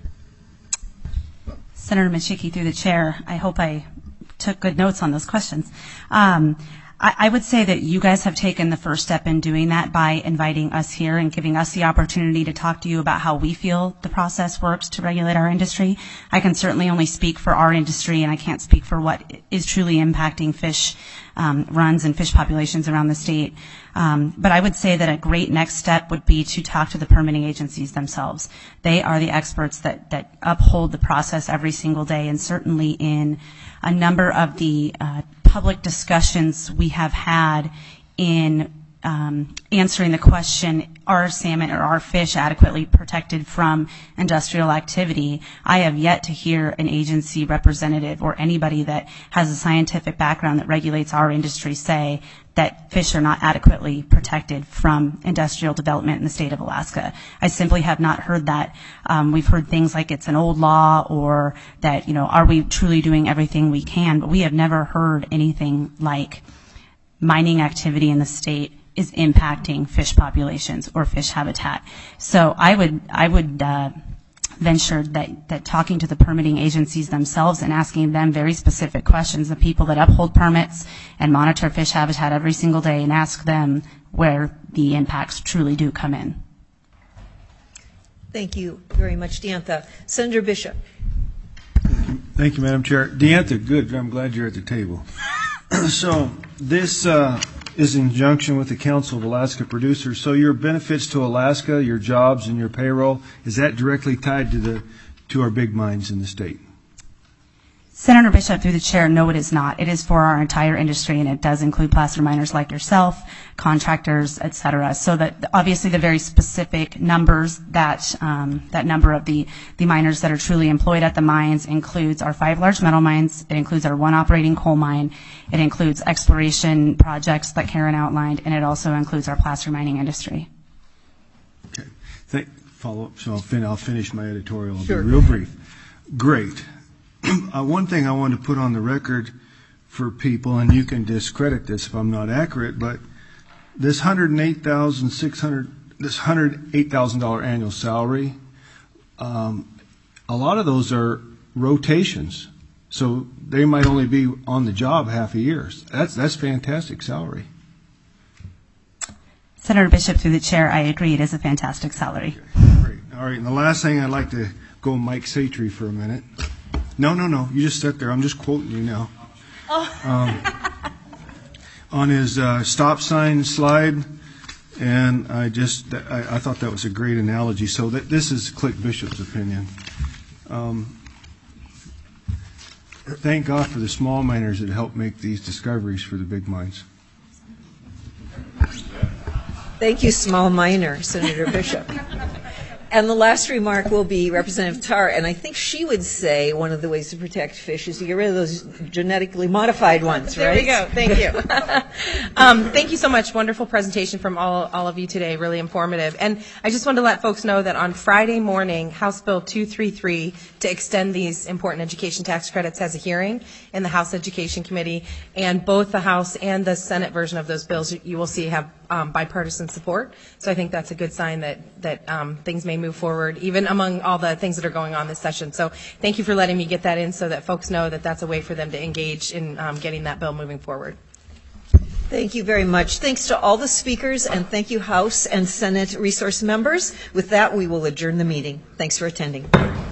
Senator Michiki, through the chair, I hope I took good notes on those questions. Um, I, I would say that you guys have taken the first step in doing that by inviting us here and giving us the opportunity to talk to you about how we feel the process works to regulate our industry. I can certainly only speak for our industry, and I can't speak for what is truly impacting fish um, runs and fish populations around the state. Um, but I would say that a great next step would be to talk to the permitting agencies themselves. They are the experts that, that uphold the process every single day, and certainly in a number of the uh, public discussions we have had in um, answering the question, are salmon or are fish adequately protected from industrial activity? I have yet to hear an agency representative or anybody that has a scientific background that regulates our industry say that fish are not adequately protected from industrial development in the state of Alaska. I simply have not heard that. Um, we've heard things like it's an old law, or that, you know, are we truly doing everything we can? But we have never heard anything like mining activity in the state is impacting fish populations or fish habitat. So I would, I would uh, venture that, that talking to the permitting agencies themselves and asking them very specific questions, the people that uphold permits and monitor fish habitat every single day, and ask them where the impacts truly do come in. Thank you very much, Deantha. Senator Bishop. Thank you, Madam Chair. Deantha, good. I'm glad you're at the table. So this uh, is in conjunction with the Council of Alaska Producers. So your benefits to Alaska, your jobs and your payroll, is that directly tied to the to our big mines in the state? Senator Bishop, through the chair, no, it is not. It is for our entire industry, and it does include placer miners like yourself, contractors, et cetera. So that obviously the very specific numbers, that um, that number of the, the miners that are truly employed at the mines includes our five large metal mines. It includes our one operating coal mine. It includes exploration projects that Karen outlined, and it also includes our placer mining industry. Okay. Thank, follow up. So I'll, fin- I'll finish my editorial. I'll Sure. be real brief. Great. Uh, one thing I want to put on the record for people, and you can discredit this if I'm not accurate, but this one hundred eight thousand six hundred, this one hundred eight thousand dollars annual salary, um, a lot of those are rotations, so they might only be on the job half a year. That's that's fantastic salary. Senator Bishop, through the chair, I agree. It is a fantastic salary. Okay, great. All right, and the last thing, I'd like to go Mike Satry for a minute. No, no, no. You just sit there. I'm just quoting you now. Oh. Um, on his uh, stop sign slide, and I just I, I thought that was a great analogy. So that this is Click Bishop's opinion. Um, thank God for the small miners that help make these discoveries for the big mines. Thank you, small miner, Senator Bishop. And the last remark will be Representative Tarr, and I think she would say one of the ways to protect fish is to get rid of those genetically modified ones, there right? There we go. Thank you. um, thank you so much. Wonderful presentation from all, all of you today. Really informative. And I just wanted to let folks know that on Friday morning, House Bill two thirty-three to extend these important education tax credits has a hearing in the House Education Committee, and both the House and the Senate version of those bills you will see have um, bipartisan support. So I think that's a good sign that, that um, things may move forward, even among all the things that are going on this session. So thank you for letting me get that in so that folks know that that's a way for them to engage in um, getting that bill moving forward. Thank you very much. Thanks to all the speakers, and thank you, House and Senate resource members. With that, we will adjourn the meeting. Thanks for attending.